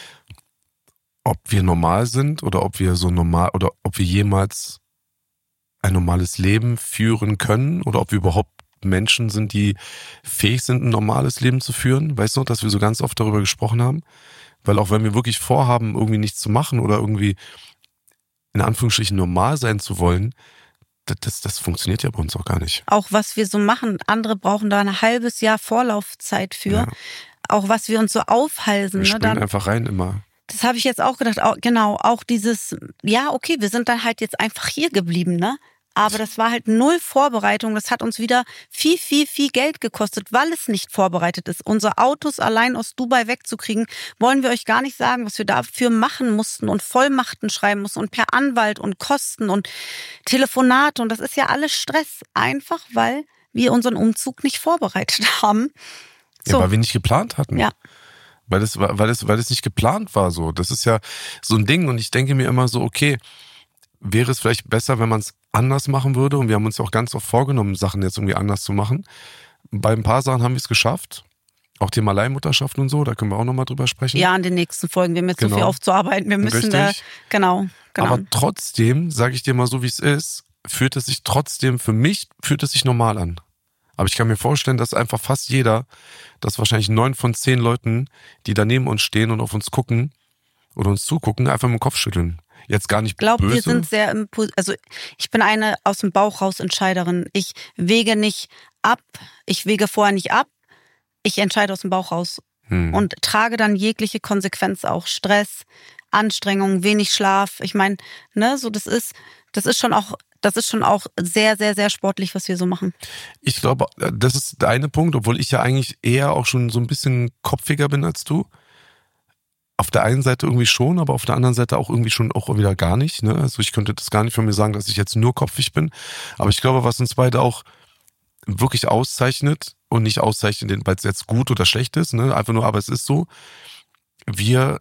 ob wir normal sind oder ob wir so normal oder ob wir jemals ein normales Leben führen können oder ob wir überhaupt Menschen sind, die fähig sind, ein normales Leben zu führen. Weißt du, dass wir so ganz oft darüber gesprochen haben? Weil auch wenn wir wirklich vorhaben, irgendwie nichts zu machen oder irgendwie in Anführungsstrichen normal sein zu wollen, das, das, das funktioniert ja bei uns auch gar nicht. Auch was wir so machen, andere brauchen da ein halbes Jahr Vorlaufzeit für. Ja. Auch was wir uns so aufhalsen. Wir springen ne, dann, einfach rein immer. Das habe ich jetzt auch gedacht. Auch, genau, auch dieses, ja okay, wir sind dann halt jetzt einfach hier geblieben, ne? Aber das war halt null Vorbereitung. Das hat uns wieder viel, viel, viel Geld gekostet, weil es nicht vorbereitet ist. Unsere Autos allein aus Dubai wegzukriegen, wollen wir euch gar nicht sagen, was wir dafür machen mussten und Vollmachten schreiben mussten und per Anwalt und Kosten und Telefonate. Und das ist ja alles Stress. Einfach, weil wir unseren Umzug nicht vorbereitet haben. So. Ja, weil wir nicht geplant hatten. Ja. Weil das, weil das, weil das nicht geplant war so. Das ist ja so ein Ding. Und ich denke mir immer so, okay, wäre es vielleicht besser, wenn man es anders machen würde. Und wir haben uns auch ganz oft vorgenommen, Sachen jetzt irgendwie anders zu machen. Bei ein paar Sachen haben wir es geschafft. Auch Thema Leihmutterschaft und so, da können wir auch nochmal drüber sprechen. Ja, in den nächsten Folgen. Wir haben jetzt genau. so viel aufzuarbeiten. Wir müssen da, genau, genau. Aber trotzdem, sage ich dir mal so, wie es ist, fühlt es sich trotzdem, für mich fühlt es sich normal an. Aber ich kann mir vorstellen, dass einfach fast jeder, dass wahrscheinlich neun von zehn Leuten, die da neben uns stehen und auf uns gucken oder uns zugucken, einfach mit dem Kopf schütteln. Jetzt gar nicht ich glaub, böse. Wir sind sehr impuls, also ich bin eine aus dem Bauch raus Entscheiderin. Ich wege nicht ab, ich wege vorher nicht ab, ich entscheide aus dem Bauch raus hm. und trage dann jegliche Konsequenz auch. Stress, Anstrengung, wenig Schlaf. Ich meine, ne, so das ist, das ist schon auch das ist schon auch sehr, sehr, sehr sportlich, was wir so machen. Ich glaube, das ist der eine Punkt, obwohl ich ja eigentlich eher auch schon so ein bisschen kopfiger bin als du. Auf der einen Seite irgendwie schon, aber auf der anderen Seite auch irgendwie schon auch wieder gar nicht. Ne? Also ich könnte das gar nicht von mir sagen, dass ich jetzt nur kopfig bin. Aber ich glaube, was uns beide auch wirklich auszeichnet und nicht auszeichnet, weil es jetzt gut oder schlecht ist, ne? Einfach nur, aber es ist so, wir,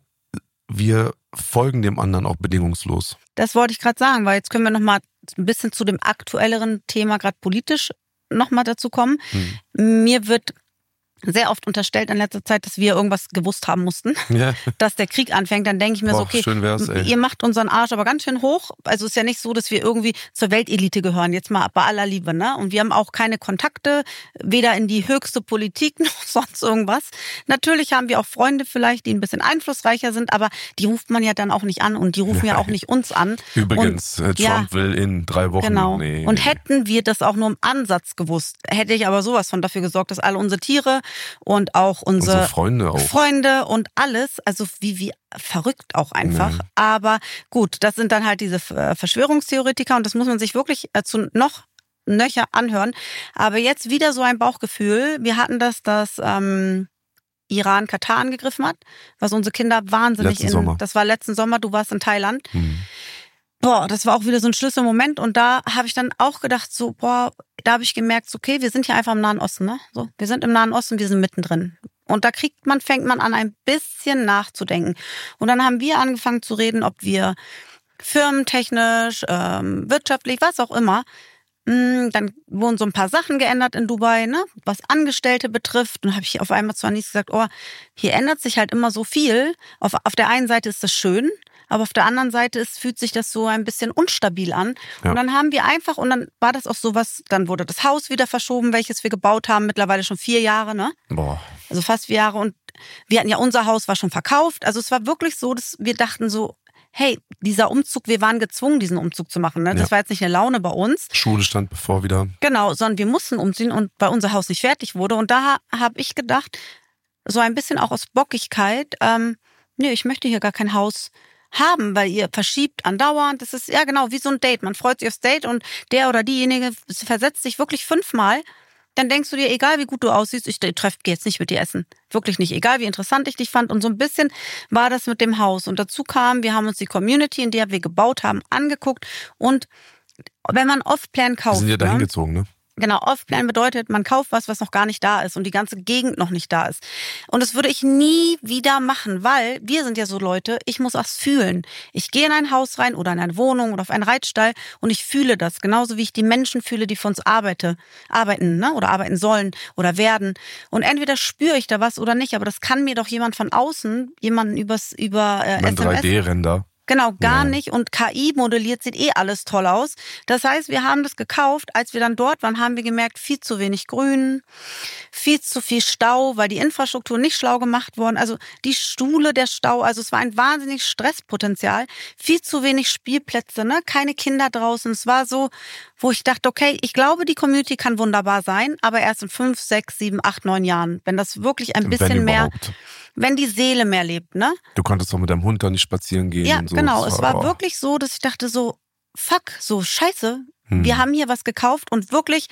wir folgen dem anderen auch bedingungslos. Das wollte ich gerade sagen, weil jetzt können wir nochmal ein bisschen zu dem aktuelleren Thema, gerade politisch, nochmal dazu kommen. Hm. Mir wird sehr oft unterstellt in letzter Zeit, dass wir irgendwas gewusst haben mussten, ja. dass der Krieg anfängt. Dann denke ich mir Boah, so, okay, schön wär's, ey. Ihr macht unseren Arsch aber ganz schön hoch. Also es ist ja nicht so, dass wir irgendwie zur Weltelite gehören, jetzt mal bei aller Liebe, ne? Und wir haben auch keine Kontakte, weder in die höchste Politik noch sonst irgendwas. Natürlich haben wir auch Freunde vielleicht, die ein bisschen einflussreicher sind, aber die ruft man ja dann auch nicht an und die rufen ja, ja auch nicht uns an. Übrigens, und, Trump ja, will in drei Wochen. Genau. Nee, und nee. hätten wir das auch nur im Ansatz gewusst, hätte ich aber sowas von dafür gesorgt, dass alle unsere Tiere und auch unsere, unsere Freunde auch. Freunde und alles, also wie, wie verrückt auch einfach. Nee. Aber gut, das sind dann halt diese Verschwörungstheoretiker und das muss man sich wirklich zu noch nöcher anhören. Aber jetzt wieder so ein Bauchgefühl. Wir hatten das, dass ähm, Iran Katar angegriffen hat, was unsere Kinder wahnsinnig letzten in, Sommer. Das war letzten Sommer, du warst in Thailand. Hm. Boah, das war auch wieder so ein Schlüsselmoment und da habe ich dann auch gedacht, so, boah, da habe ich gemerkt, so, okay, wir sind hier einfach im Nahen Osten, ne? So, wir sind im Nahen Osten, wir sind mittendrin. Und da kriegt man, fängt man an, ein bisschen nachzudenken. Und dann haben wir angefangen zu reden, ob wir firmentechnisch, ähm, wirtschaftlich, was auch immer, mh, dann wurden so ein paar Sachen geändert in Dubai, ne? Was Angestellte betrifft. Und habe ich auf einmal zu Anis gesagt, oh, hier ändert sich halt immer so viel. Auf, auf der einen Seite ist das schön, aber auf der anderen Seite ist, fühlt sich das so ein bisschen unstabil an. Ja. Und dann haben wir einfach, und dann war das auch sowas, dann wurde das Haus wieder verschoben, welches wir gebaut haben, mittlerweile schon vier Jahre, ne? Boah. Also fast vier Jahre. Und wir hatten ja, unser Haus war schon verkauft. Also es war wirklich so, dass wir dachten so, hey, dieser Umzug, wir waren gezwungen, diesen Umzug zu machen. Ne? Das ja. war jetzt nicht eine Laune bei uns. Schule stand bevor wieder. Genau, sondern wir mussten umziehen und weil unser Haus nicht fertig wurde. Und da habe ich gedacht, so ein bisschen auch aus Bockigkeit, ähm, nee, ich möchte hier gar kein Haus haben, weil ihr verschiebt andauernd. Das ist ja genau wie so ein Date. Man freut sich aufs Date und der oder diejenige versetzt sich wirklich fünfmal. Dann denkst du dir, egal wie gut du aussiehst, ich treffe jetzt nicht mit dir essen. Wirklich nicht. Egal wie interessant ich dich fand. Und so ein bisschen war das mit dem Haus. Und dazu kam, wir haben uns die Community, in der wir gebaut haben, angeguckt. Und wenn man Off-Plan kauft. Wir sind ja dahin ne? gezogen, ne? Genau, Off-Plan bedeutet, man kauft was, was noch gar nicht da ist und die ganze Gegend noch nicht da ist. Und das würde ich nie wieder machen, weil wir sind ja so Leute, ich muss was fühlen. Ich gehe in ein Haus rein oder in eine Wohnung oder auf einen Reitstall und ich fühle das, genauso wie ich die Menschen fühle, die für uns arbeite, arbeiten ne? oder arbeiten sollen oder werden. Und entweder spüre ich da was oder nicht, aber das kann mir doch jemand von außen, jemanden übers, über äh, mein S M S... drei D-Render. Genau, gar ja. nicht. Und K I modelliert, sieht eh alles toll aus. Das heißt, wir haben das gekauft. Als wir dann dort waren, haben wir gemerkt, viel zu wenig Grün, viel zu viel Stau, weil die Infrastruktur nicht schlau gemacht worden. Also die Stuhle, der Stau, also es war ein wahnsinniges Stresspotenzial. Viel zu wenig Spielplätze, ne? Keine Kinder draußen. Es war so, wo ich dachte, okay, ich glaube, die Community kann wunderbar sein, aber erst in fünf, sechs, sieben, acht, neun Jahren. Wenn das wirklich ein bisschen mehr... Wenn die Seele mehr lebt, ne? Du konntest doch mit deinem Hund da nicht spazieren gehen. Ja, und so. genau. Das es war oh. wirklich so, dass ich dachte so, fuck, so scheiße. Hm. Wir haben hier was gekauft und wirklich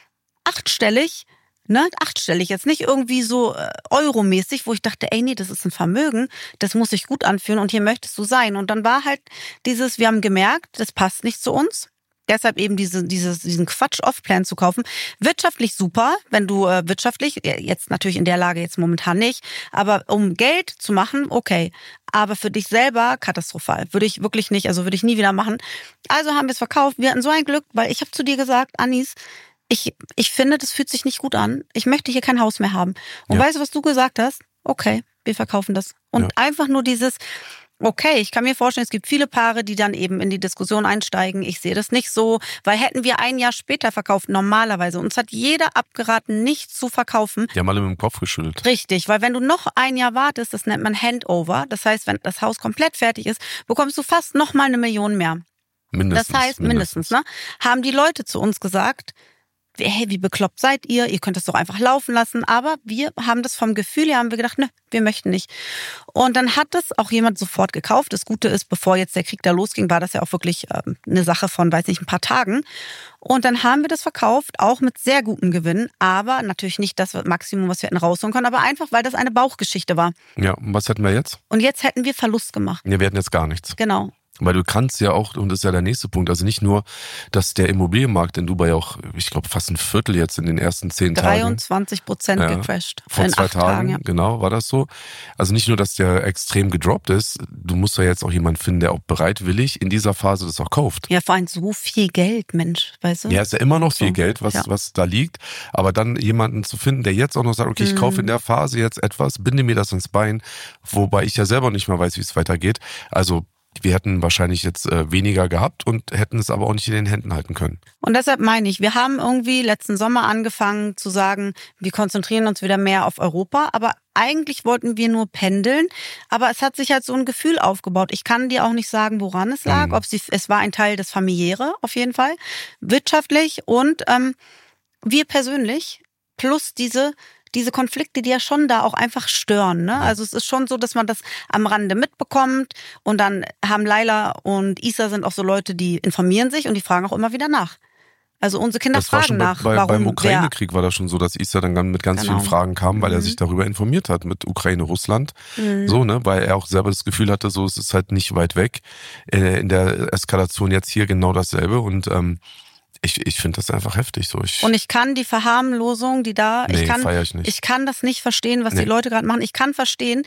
achtstellig, ne? Achtstellig, jetzt nicht irgendwie so äh, euromäßig, wo ich dachte, ey, nee, das ist ein Vermögen, das muss sich gut anfühlen und hier möchtest du sein. Und dann war halt dieses, wir haben gemerkt, das passt nicht zu uns. Deshalb eben diese, dieses, diesen Quatsch Off-Plan zu kaufen. Wirtschaftlich super, wenn du äh, wirtschaftlich, jetzt natürlich in der Lage jetzt momentan nicht, aber um Geld zu machen, okay. Aber für dich selber katastrophal. Würde ich wirklich nicht, also würde ich nie wieder machen. Also haben wir es verkauft. Wir hatten so ein Glück, weil ich habe zu dir gesagt, Anis, ich, ich finde, das fühlt sich nicht gut an. Ich möchte hier kein Haus mehr haben. Und ja. weißt du, was du gesagt hast? Okay, wir verkaufen das. Und ja. einfach nur dieses... Okay, ich kann mir vorstellen, es gibt viele Paare, die dann eben in die Diskussion einsteigen. Ich sehe das nicht so, weil hätten wir ein Jahr später verkauft, normalerweise, uns hat jeder abgeraten, nicht zu verkaufen. Die haben alle mit dem Kopf geschüttelt. Richtig, weil wenn du noch ein Jahr wartest, das nennt man Handover, das heißt, wenn das Haus komplett fertig ist, bekommst du fast noch mal eine Million mehr. Mindestens. Das heißt, mindestens, mindestens ne, haben die Leute zu uns gesagt, hey, wie bekloppt seid ihr? Ihr könnt das doch einfach laufen lassen. Aber wir haben das vom Gefühl her, haben wir gedacht, ne, wir möchten nicht. Und dann hat das auch jemand sofort gekauft. Das Gute ist, bevor jetzt der Krieg da losging, war das ja auch wirklich ähm, eine Sache von, weiß nicht, ein paar Tagen. Und dann haben wir das verkauft, auch mit sehr gutem Gewinn, aber natürlich nicht das Maximum, was wir hätten rausholen können, aber einfach, weil das eine Bauchgeschichte war. Ja, und was hätten wir jetzt? Und jetzt hätten wir Verlust gemacht. Ja, wir hätten jetzt gar nichts. Genau. Weil du kannst ja auch, und das ist ja der nächste Punkt, also nicht nur, dass der Immobilienmarkt in Dubai auch, ich glaube, fast ein Viertel jetzt in den ersten zehn Tagen. dreiundzwanzig Prozent ja, gecrashed. Vor in zwei acht Tagen, Tagen, ja. Genau, war das so. Also nicht nur, dass der extrem gedroppt ist, du musst ja jetzt auch jemanden finden, der auch bereitwillig in dieser Phase das auch kauft. Ja, vor allem so viel Geld, Mensch, weißt du? Ja, ist ja immer noch viel so. Geld, was, ja. was da liegt. Aber dann jemanden zu finden, der jetzt auch noch sagt, okay, ich mhm. kaufe in der Phase jetzt etwas, binde mir das ins Bein, wobei ich ja selber nicht mehr weiß, wie es weitergeht. Also wir hätten wahrscheinlich jetzt äh, weniger gehabt und hätten es aber auch nicht in den Händen halten können. Und deshalb meine ich, wir haben irgendwie letzten Sommer angefangen zu sagen, wir konzentrieren uns wieder mehr auf Europa, aber eigentlich wollten wir nur pendeln, aber es hat sich halt so ein Gefühl aufgebaut. Ich kann dir auch nicht sagen, woran es lag, mhm. ob sie, es war ein Teil des Familiäre auf jeden Fall, wirtschaftlich und ähm, wir persönlich plus diese diese Konflikte, die ja schon da auch einfach stören. Ne? Also es ist schon so, dass man das am Rande mitbekommt und dann haben Laila und Isa sind auch so Leute, die informieren sich und die fragen auch immer wieder nach. Also unsere Kinder das war fragen schon bei, nach, bei, warum beim Ukraine-Krieg war das schon so, dass Isa dann mit ganz genau. vielen Fragen kam, weil mhm. er sich darüber informiert hat mit Ukraine, Russland. Mhm. So, ne, weil er auch selber das Gefühl hatte, so es ist halt nicht weit weg. In der Eskalation jetzt hier genau dasselbe und ähm, Ich, ich finde das einfach heftig. So. Ich, und ich kann die Verharmlosung, die da, nee, ich kann, feier ich nicht. Ich kann das nicht verstehen, was nee. die Leute gerade machen. Ich kann verstehen,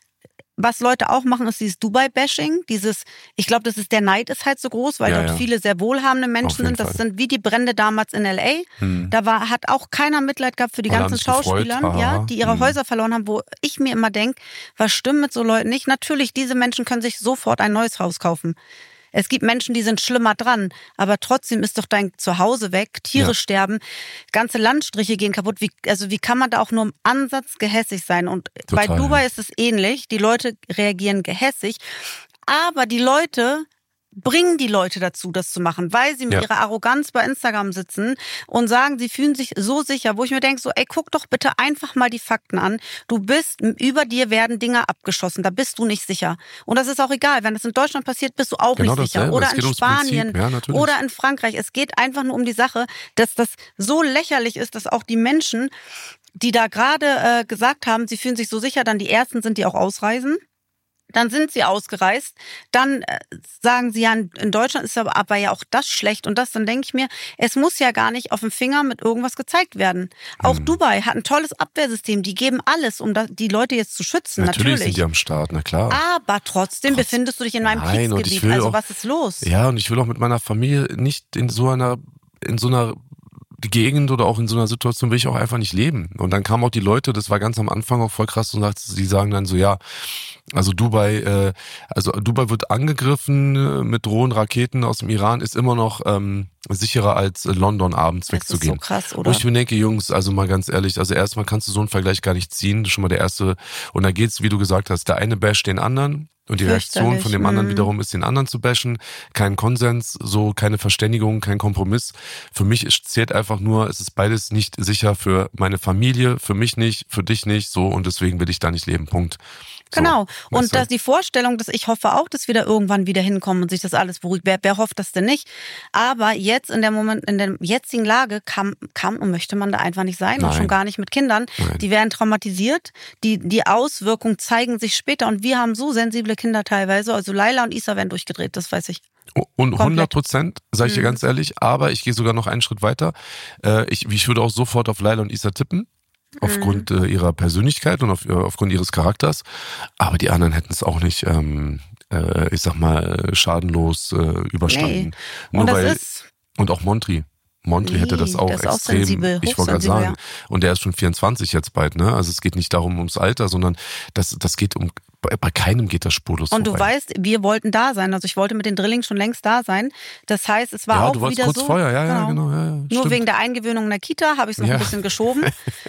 was Leute auch machen, ist dieses Dubai-Bashing. Dieses, ich glaube, das ist der Neid ist halt so groß, weil ja, dort ja. viele sehr wohlhabende Menschen sind. Das Fall. sind wie die Brände damals in L A. Hm. Da war, hat auch keiner Mitleid gehabt für die Alle ganzen Schauspieler, ja, die ihre hm. Häuser verloren haben, wo ich mir immer denke, was stimmt mit so Leuten nicht? Natürlich, diese Menschen können sich sofort ein neues Haus kaufen. Es gibt Menschen, die sind schlimmer dran, aber trotzdem ist doch dein Zuhause weg, Tiere ja. sterben, ganze Landstriche gehen kaputt. Wie, also wie kann man da auch nur im Ansatz gehässig sein? Und Total, bei Dubai ja. ist es ähnlich. Die Leute reagieren gehässig, aber die Leute bringen die Leute dazu, das zu machen, weil sie mit ja. ihrer Arroganz bei Instagram sitzen und sagen, sie fühlen sich so sicher, wo ich mir denke, so, ey, guck doch bitte einfach mal die Fakten an. Du bist, über dir werden Dinge abgeschossen, da bist du nicht sicher. Und das ist auch egal, wenn das in Deutschland passiert, bist du auch genau nicht sicher. Oder in Spanien ja, oder in Frankreich. Es geht einfach nur um die Sache, dass das so lächerlich ist, dass auch die Menschen, die da gerade äh, gesagt haben, sie fühlen sich so sicher, dann die Ersten sind, die auch ausreisen. Dann sind sie ausgereist, dann äh, sagen sie ja, in Deutschland ist aber, aber ja auch das schlecht und das, dann denke ich mir, es muss ja gar nicht auf dem Finger mit irgendwas gezeigt werden. Auch hm. Dubai hat ein tolles Abwehrsystem, die geben alles, um da, die Leute jetzt zu schützen, natürlich. Natürlich sind die am Start, na klar. Aber trotzdem Trotz, befindest du dich in einem nein, Kriegsgebiet, also auch, was ist los? Ja, und ich will auch mit meiner Familie nicht in so einer, in so einer Gegend oder auch in so einer Situation will ich auch einfach nicht leben. Und dann kamen auch die Leute, das war ganz am Anfang auch voll krass, und die sagen dann so, ja, also Dubai, äh, also Dubai wird angegriffen äh, mit Drohnen, Raketen aus dem Iran, ist immer noch ähm, sicherer als London abends das wegzugehen. Das ist so krass, oder? Wo ich mir denke, Jungs, also mal ganz ehrlich, also erstmal kannst du so einen Vergleich gar nicht ziehen, das ist schon mal der erste. Und da geht's, wie du gesagt hast, der eine basht den anderen. Und die Reaktion von dem anderen wiederum ist, den anderen zu bashen. Kein Konsens, so keine Verständigung, kein Kompromiss. Für mich zählt einfach nur, es ist beides nicht sicher für meine Familie, für mich nicht, für dich nicht, so, und deswegen will ich da nicht leben, Punkt. So, genau. Und weißt du? dass die Vorstellung, dass ich hoffe auch, dass wir da irgendwann wieder hinkommen und sich das alles beruhigt. Wer, wer hofft das denn nicht? Aber jetzt in der Moment, in der jetzigen Lage kann, kann und möchte man da einfach nicht sein. Nein. Und schon gar nicht mit Kindern. Nein. Die werden traumatisiert. Die, die Auswirkungen zeigen sich später. Und wir haben so sensible Kinder teilweise. Also Laila und Isa werden durchgedreht, das weiß ich. Und hundert Prozent, sage ich dir ganz ehrlich. Aber ich gehe sogar noch einen Schritt weiter. Ich, ich würde auch sofort auf Laila und Isa tippen. Aufgrund äh, ihrer Persönlichkeit und auf, äh, aufgrund ihres Charakters. Aber die anderen hätten es auch nicht, ähm, äh, ich sag mal, schadenlos äh, überstanden. Nee. Nur und das weil, ist und auch Montri. Montri nee, hätte das auch extrem, auch sensibel, ich wollte gerade sagen. Ja. Und der ist schon vierundzwanzig jetzt bald, ne? Also es geht nicht darum ums Alter, sondern das, das geht um, bei, bei keinem geht das spurlos Und vorbei. du weißt, wir wollten da sein. Also ich wollte mit den Drillings schon längst da sein. Das heißt, es war ja, auch du wieder kurz so. Vorher. Ja, ja, genau. genau. Ja, ja, Nur stimmt. wegen der Eingewöhnung in der Kita habe ich es noch ja. ein bisschen geschoben.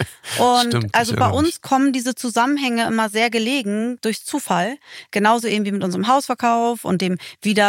Und stimmt, also bei uns mich. kommen diese Zusammenhänge immer sehr gelegen durch Zufall. Genauso eben wie mit unserem Hausverkauf und dem wieder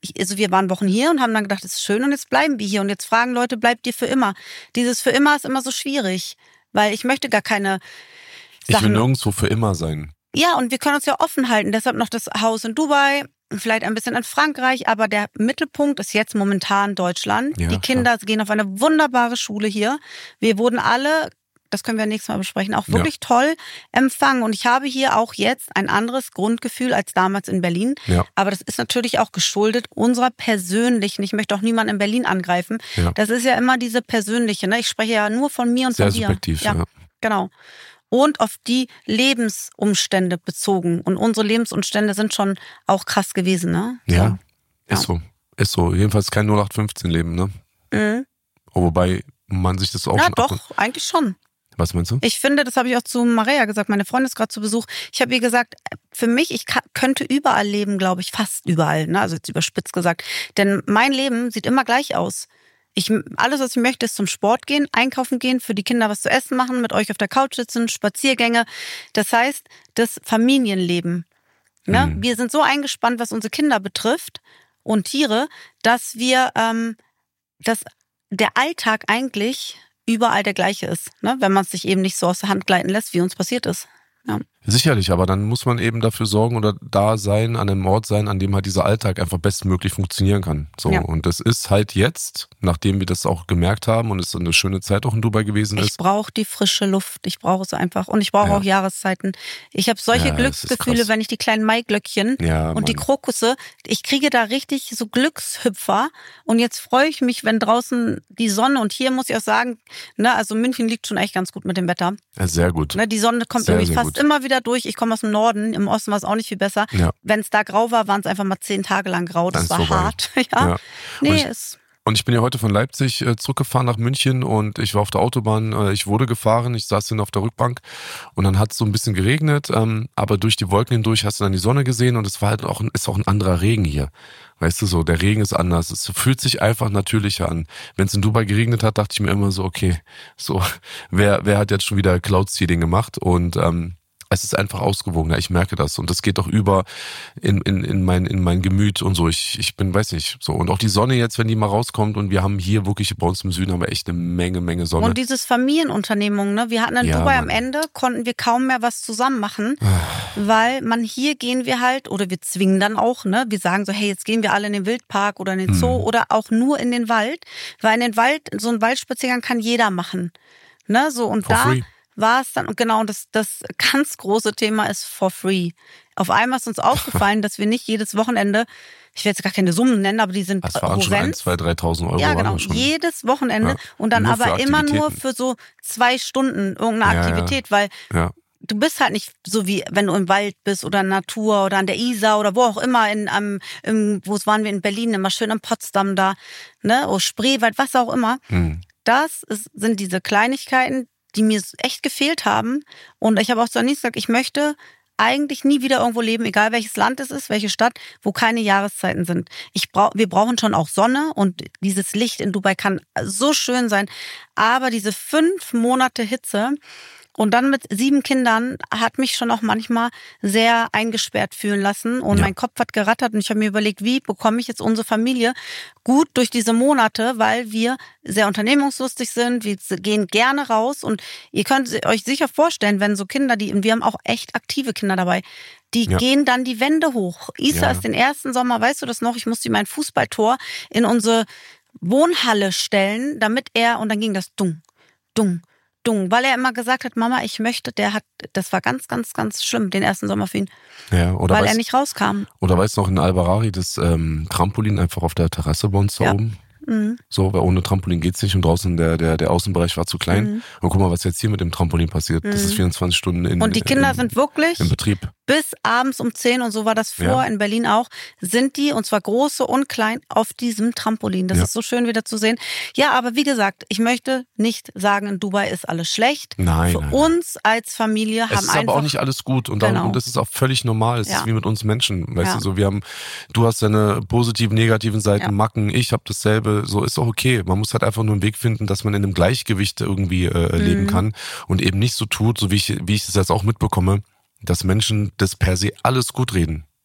ich, also wir waren Wochen hier und haben dann gedacht, es ist schön und jetzt bleiben wir hier. Und jetzt fragen Leute, bleibt ihr für immer? Dieses für immer ist immer so schwierig, weil ich möchte gar keine Sachen. Ich will nirgendwo für immer sein. Ja, und wir können uns ja offen halten. Deshalb noch das Haus in Dubai, vielleicht ein bisschen in Frankreich, aber der Mittelpunkt ist jetzt momentan Deutschland. Ja, die Kinder klar. gehen auf eine wunderbare Schule hier. Wir wurden alle, das können wir nächstes Mal besprechen, auch wirklich ja. toll empfangen. Und ich habe hier auch jetzt ein anderes Grundgefühl als damals in Berlin. Ja. Aber das ist natürlich auch geschuldet unserer persönlichen, ich möchte auch niemanden in Berlin angreifen. Ja. Das ist ja immer diese persönliche, ne? Ich spreche ja nur von mir und Sehr von dir. subjektiv, ja. ja. Genau. Und auf die Lebensumstände bezogen. Und unsere Lebensumstände sind schon auch krass gewesen, ne? So. Ja, ist ja. so. Ist so. Jedenfalls kein null acht fünfzehn Leben, ne? Mhm. Oh, wobei man sich das auch ja, schon... Ja, doch, eigentlich schon. Was meinst du? Ich finde, das habe ich auch zu Maria gesagt, meine Freundin ist gerade zu Besuch. Ich habe ihr gesagt, für mich, ich könnte überall leben, glaube ich, fast überall, ne? Also jetzt überspitzt gesagt. Denn mein Leben sieht immer gleich aus. Ich, alles, was ich möchte, ist zum Sport gehen, einkaufen gehen, für die Kinder was zu essen machen, mit euch auf der Couch sitzen, Spaziergänge. Das heißt, das Familienleben. Ne? Mhm. Wir sind so eingespannt, was unsere Kinder betrifft und Tiere, dass wir, ähm, dass der Alltag eigentlich überall der gleiche ist, ne? Wenn man es sich eben nicht so aus der Hand gleiten lässt, wie uns passiert ist. Ja. Sicherlich, aber dann muss man eben dafür sorgen oder da sein, an einem Ort sein, an dem halt dieser Alltag einfach bestmöglich funktionieren kann. So. Ja. Und das ist halt jetzt, nachdem wir das auch gemerkt haben und es eine schöne Zeit auch in Dubai gewesen ist. Ich brauche die frische Luft, ich brauche es einfach und ich brauche ja. auch Jahreszeiten. Ich habe solche ja, Glücksgefühle, wenn ich die kleinen Maiglöckchen ja, und Mann. die Krokusse, ich kriege da richtig so Glückshüpfer und jetzt freue ich mich, wenn draußen die Sonne und hier muss ich auch sagen, ne, also München liegt schon echt ganz gut mit dem Wetter. Ja, sehr gut. Ne, die Sonne kommt sehr, irgendwie sehr fast gut. immer wieder durch. Ich komme aus dem Norden, im Osten war es auch nicht viel besser. Ja. Wenn es da grau war, waren es einfach mal zehn Tage lang grau. Das war vorbei. hart. ja. ja. Nee, und ich, es und ich bin ja heute von Leipzig äh, zurückgefahren nach München und ich war auf der Autobahn, äh, ich wurde gefahren, ich saß dann auf der Rückbank und dann hat es so ein bisschen geregnet, ähm, aber durch die Wolken hindurch hast du dann die Sonne gesehen und es war halt auch, ist auch ein anderer Regen hier. Weißt du so, der Regen ist anders, es fühlt sich einfach natürlicher an. Wenn es in Dubai geregnet hat, dachte ich mir immer so, okay, so, wer, wer hat jetzt schon wieder Cloud-Seeding gemacht und ähm, es ist einfach ausgewogener, ich merke das und das geht doch über in, in, in, mein, in mein Gemüt und so. Ich, ich bin, weiß nicht, so. Und auch die Sonne jetzt, wenn die mal rauskommt und wir haben hier wirklich, bei uns im Süden haben wir echt eine Menge, Menge Sonne. Und dieses Familienunternehmung, ne? Wir hatten in ja, Dubai Mann. am Ende, konnten wir kaum mehr was zusammen machen, weil man hier gehen wir halt, oder wir zwingen dann auch, ne? Wir sagen so, hey, jetzt gehen wir alle in den Wildpark oder in den Zoo hm. oder auch nur in den Wald, weil in den Wald, so einen Waldspaziergang kann jeder machen, ne? So, und For da free. war es dann, und genau, das, das ganz große Thema ist for free. Auf einmal ist uns aufgefallen, dass wir nicht jedes Wochenende, ich will jetzt gar keine Summen nennen, aber die sind das waren schon ein, zwei, dreitausend Euro. Ja, genau, schon. jedes Wochenende Ja. und dann Nur aber für immer nur für so zwei Stunden irgendeine Ja, Aktivität, weil Ja. du bist halt nicht so wie, wenn du im Wald bist oder in Natur oder an der Isar oder wo auch immer, in, am, im, wo waren wir in Berlin, immer schön am Potsdam da, ne, oder Spreewald, was auch immer. Hm. Das ist, sind diese Kleinigkeiten, die mir echt gefehlt haben. Und ich habe auch zu Anis gesagt, ich möchte eigentlich nie wieder irgendwo leben, egal welches Land es ist, welche Stadt, wo keine Jahreszeiten sind. Ich brauch, wir brauchen schon auch Sonne und dieses Licht in Dubai kann so schön sein. Aber diese fünf Monate Hitze und dann mit sieben Kindern hat mich schon auch manchmal sehr eingesperrt fühlen lassen und Ja. mein Kopf hat gerattert und ich habe mir überlegt, wie bekomme ich jetzt unsere Familie gut durch diese Monate, weil wir sehr unternehmungslustig sind, wir gehen gerne raus und ihr könnt euch sicher vorstellen, wenn so Kinder, die, und wir haben auch echt aktive Kinder dabei, die Ja. gehen dann die Wände hoch. Isa Ja. ist den ersten Sommer, weißt du das noch, ich musste ihm mein Fußballtor in unsere Wohnhalle stellen, damit er, und dann ging das dung, dung, dung, weil er immer gesagt hat, Mama, ich möchte, der hat, das war ganz, ganz, ganz schlimm, den ersten Sommer für ihn, Ja, oder weil weißt, er nicht rauskam. Oder weißt du noch in Al-Barari das ähm, Trampolin einfach auf der Terrasse bei uns da Ja. oben? Mhm. So, weil ohne Trampolin geht's nicht und draußen der, der, der Außenbereich war zu klein. Mhm. Und guck mal, was jetzt hier mit dem Trampolin passiert. Das Mhm. ist vierundzwanzig Stunden in Und die Kinder in, sind wirklich im Betrieb. bis abends um zehn, und so war das vor Ja. in Berlin auch, sind die, und zwar große und klein, auf diesem Trampolin. Das Ja. ist so schön wieder zu sehen. Ja, aber wie gesagt, ich möchte nicht sagen, in Dubai ist alles schlecht. Nein, Für nein, uns als Familie Es haben ist einfach... aber auch nicht alles gut und, dann, Genau. und das ist auch völlig normal. Es Ja. ist wie mit uns Menschen, weißt Ja. du, so wir haben, du hast deine positiven, negativen Seiten, Ja. Macken, ich habe dasselbe, so ist auch okay. Man muss halt einfach nur einen Weg finden, dass man in einem Gleichgewicht irgendwie äh, Mhm. leben kann und eben nicht so tut, so wie ich, wie ich das jetzt auch mitbekomme, dass Menschen das per se alles gut reden.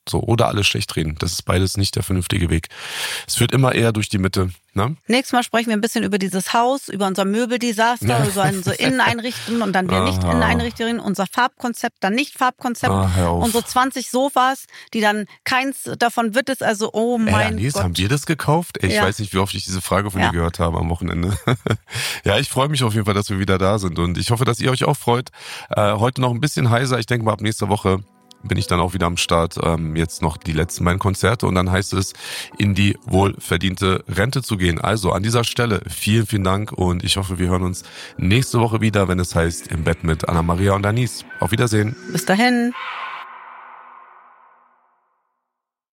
So, oder alles schlecht reden. Das ist beides nicht der vernünftige Weg. Es führt immer eher durch die Mitte. Ne? Nächstes Mal sprechen wir ein bisschen über dieses Haus, über unser Möbeldesaster, ja. über unsere Inneneinrichten und dann wir nicht Inneneinrichterinnen, unser Farbkonzept, dann nicht Farbkonzept, ah, unsere zwanzig Sofas, die dann keins davon wird es, also oh mein äh, Gott. Gott. Haben wir das gekauft? Ey, ich ja. weiß nicht, wie oft ich diese Frage von ja. dir gehört habe am Wochenende. Ja, ich freue mich auf jeden Fall, dass wir wieder da sind und ich hoffe, dass ihr euch auch freut. Äh, heute noch ein bisschen heiser, ich denke mal ab nächster Woche bin ich dann auch wieder am Start. Ähm, jetzt noch die letzten beiden Konzerte und dann heißt es, in die wohlverdiente Rente zu gehen. Also an dieser Stelle vielen, vielen Dank und ich hoffe, wir hören uns nächste Woche wieder, wenn es heißt, im Bett mit Anna-Maria und Anis. Auf Wiedersehen. Bis dahin.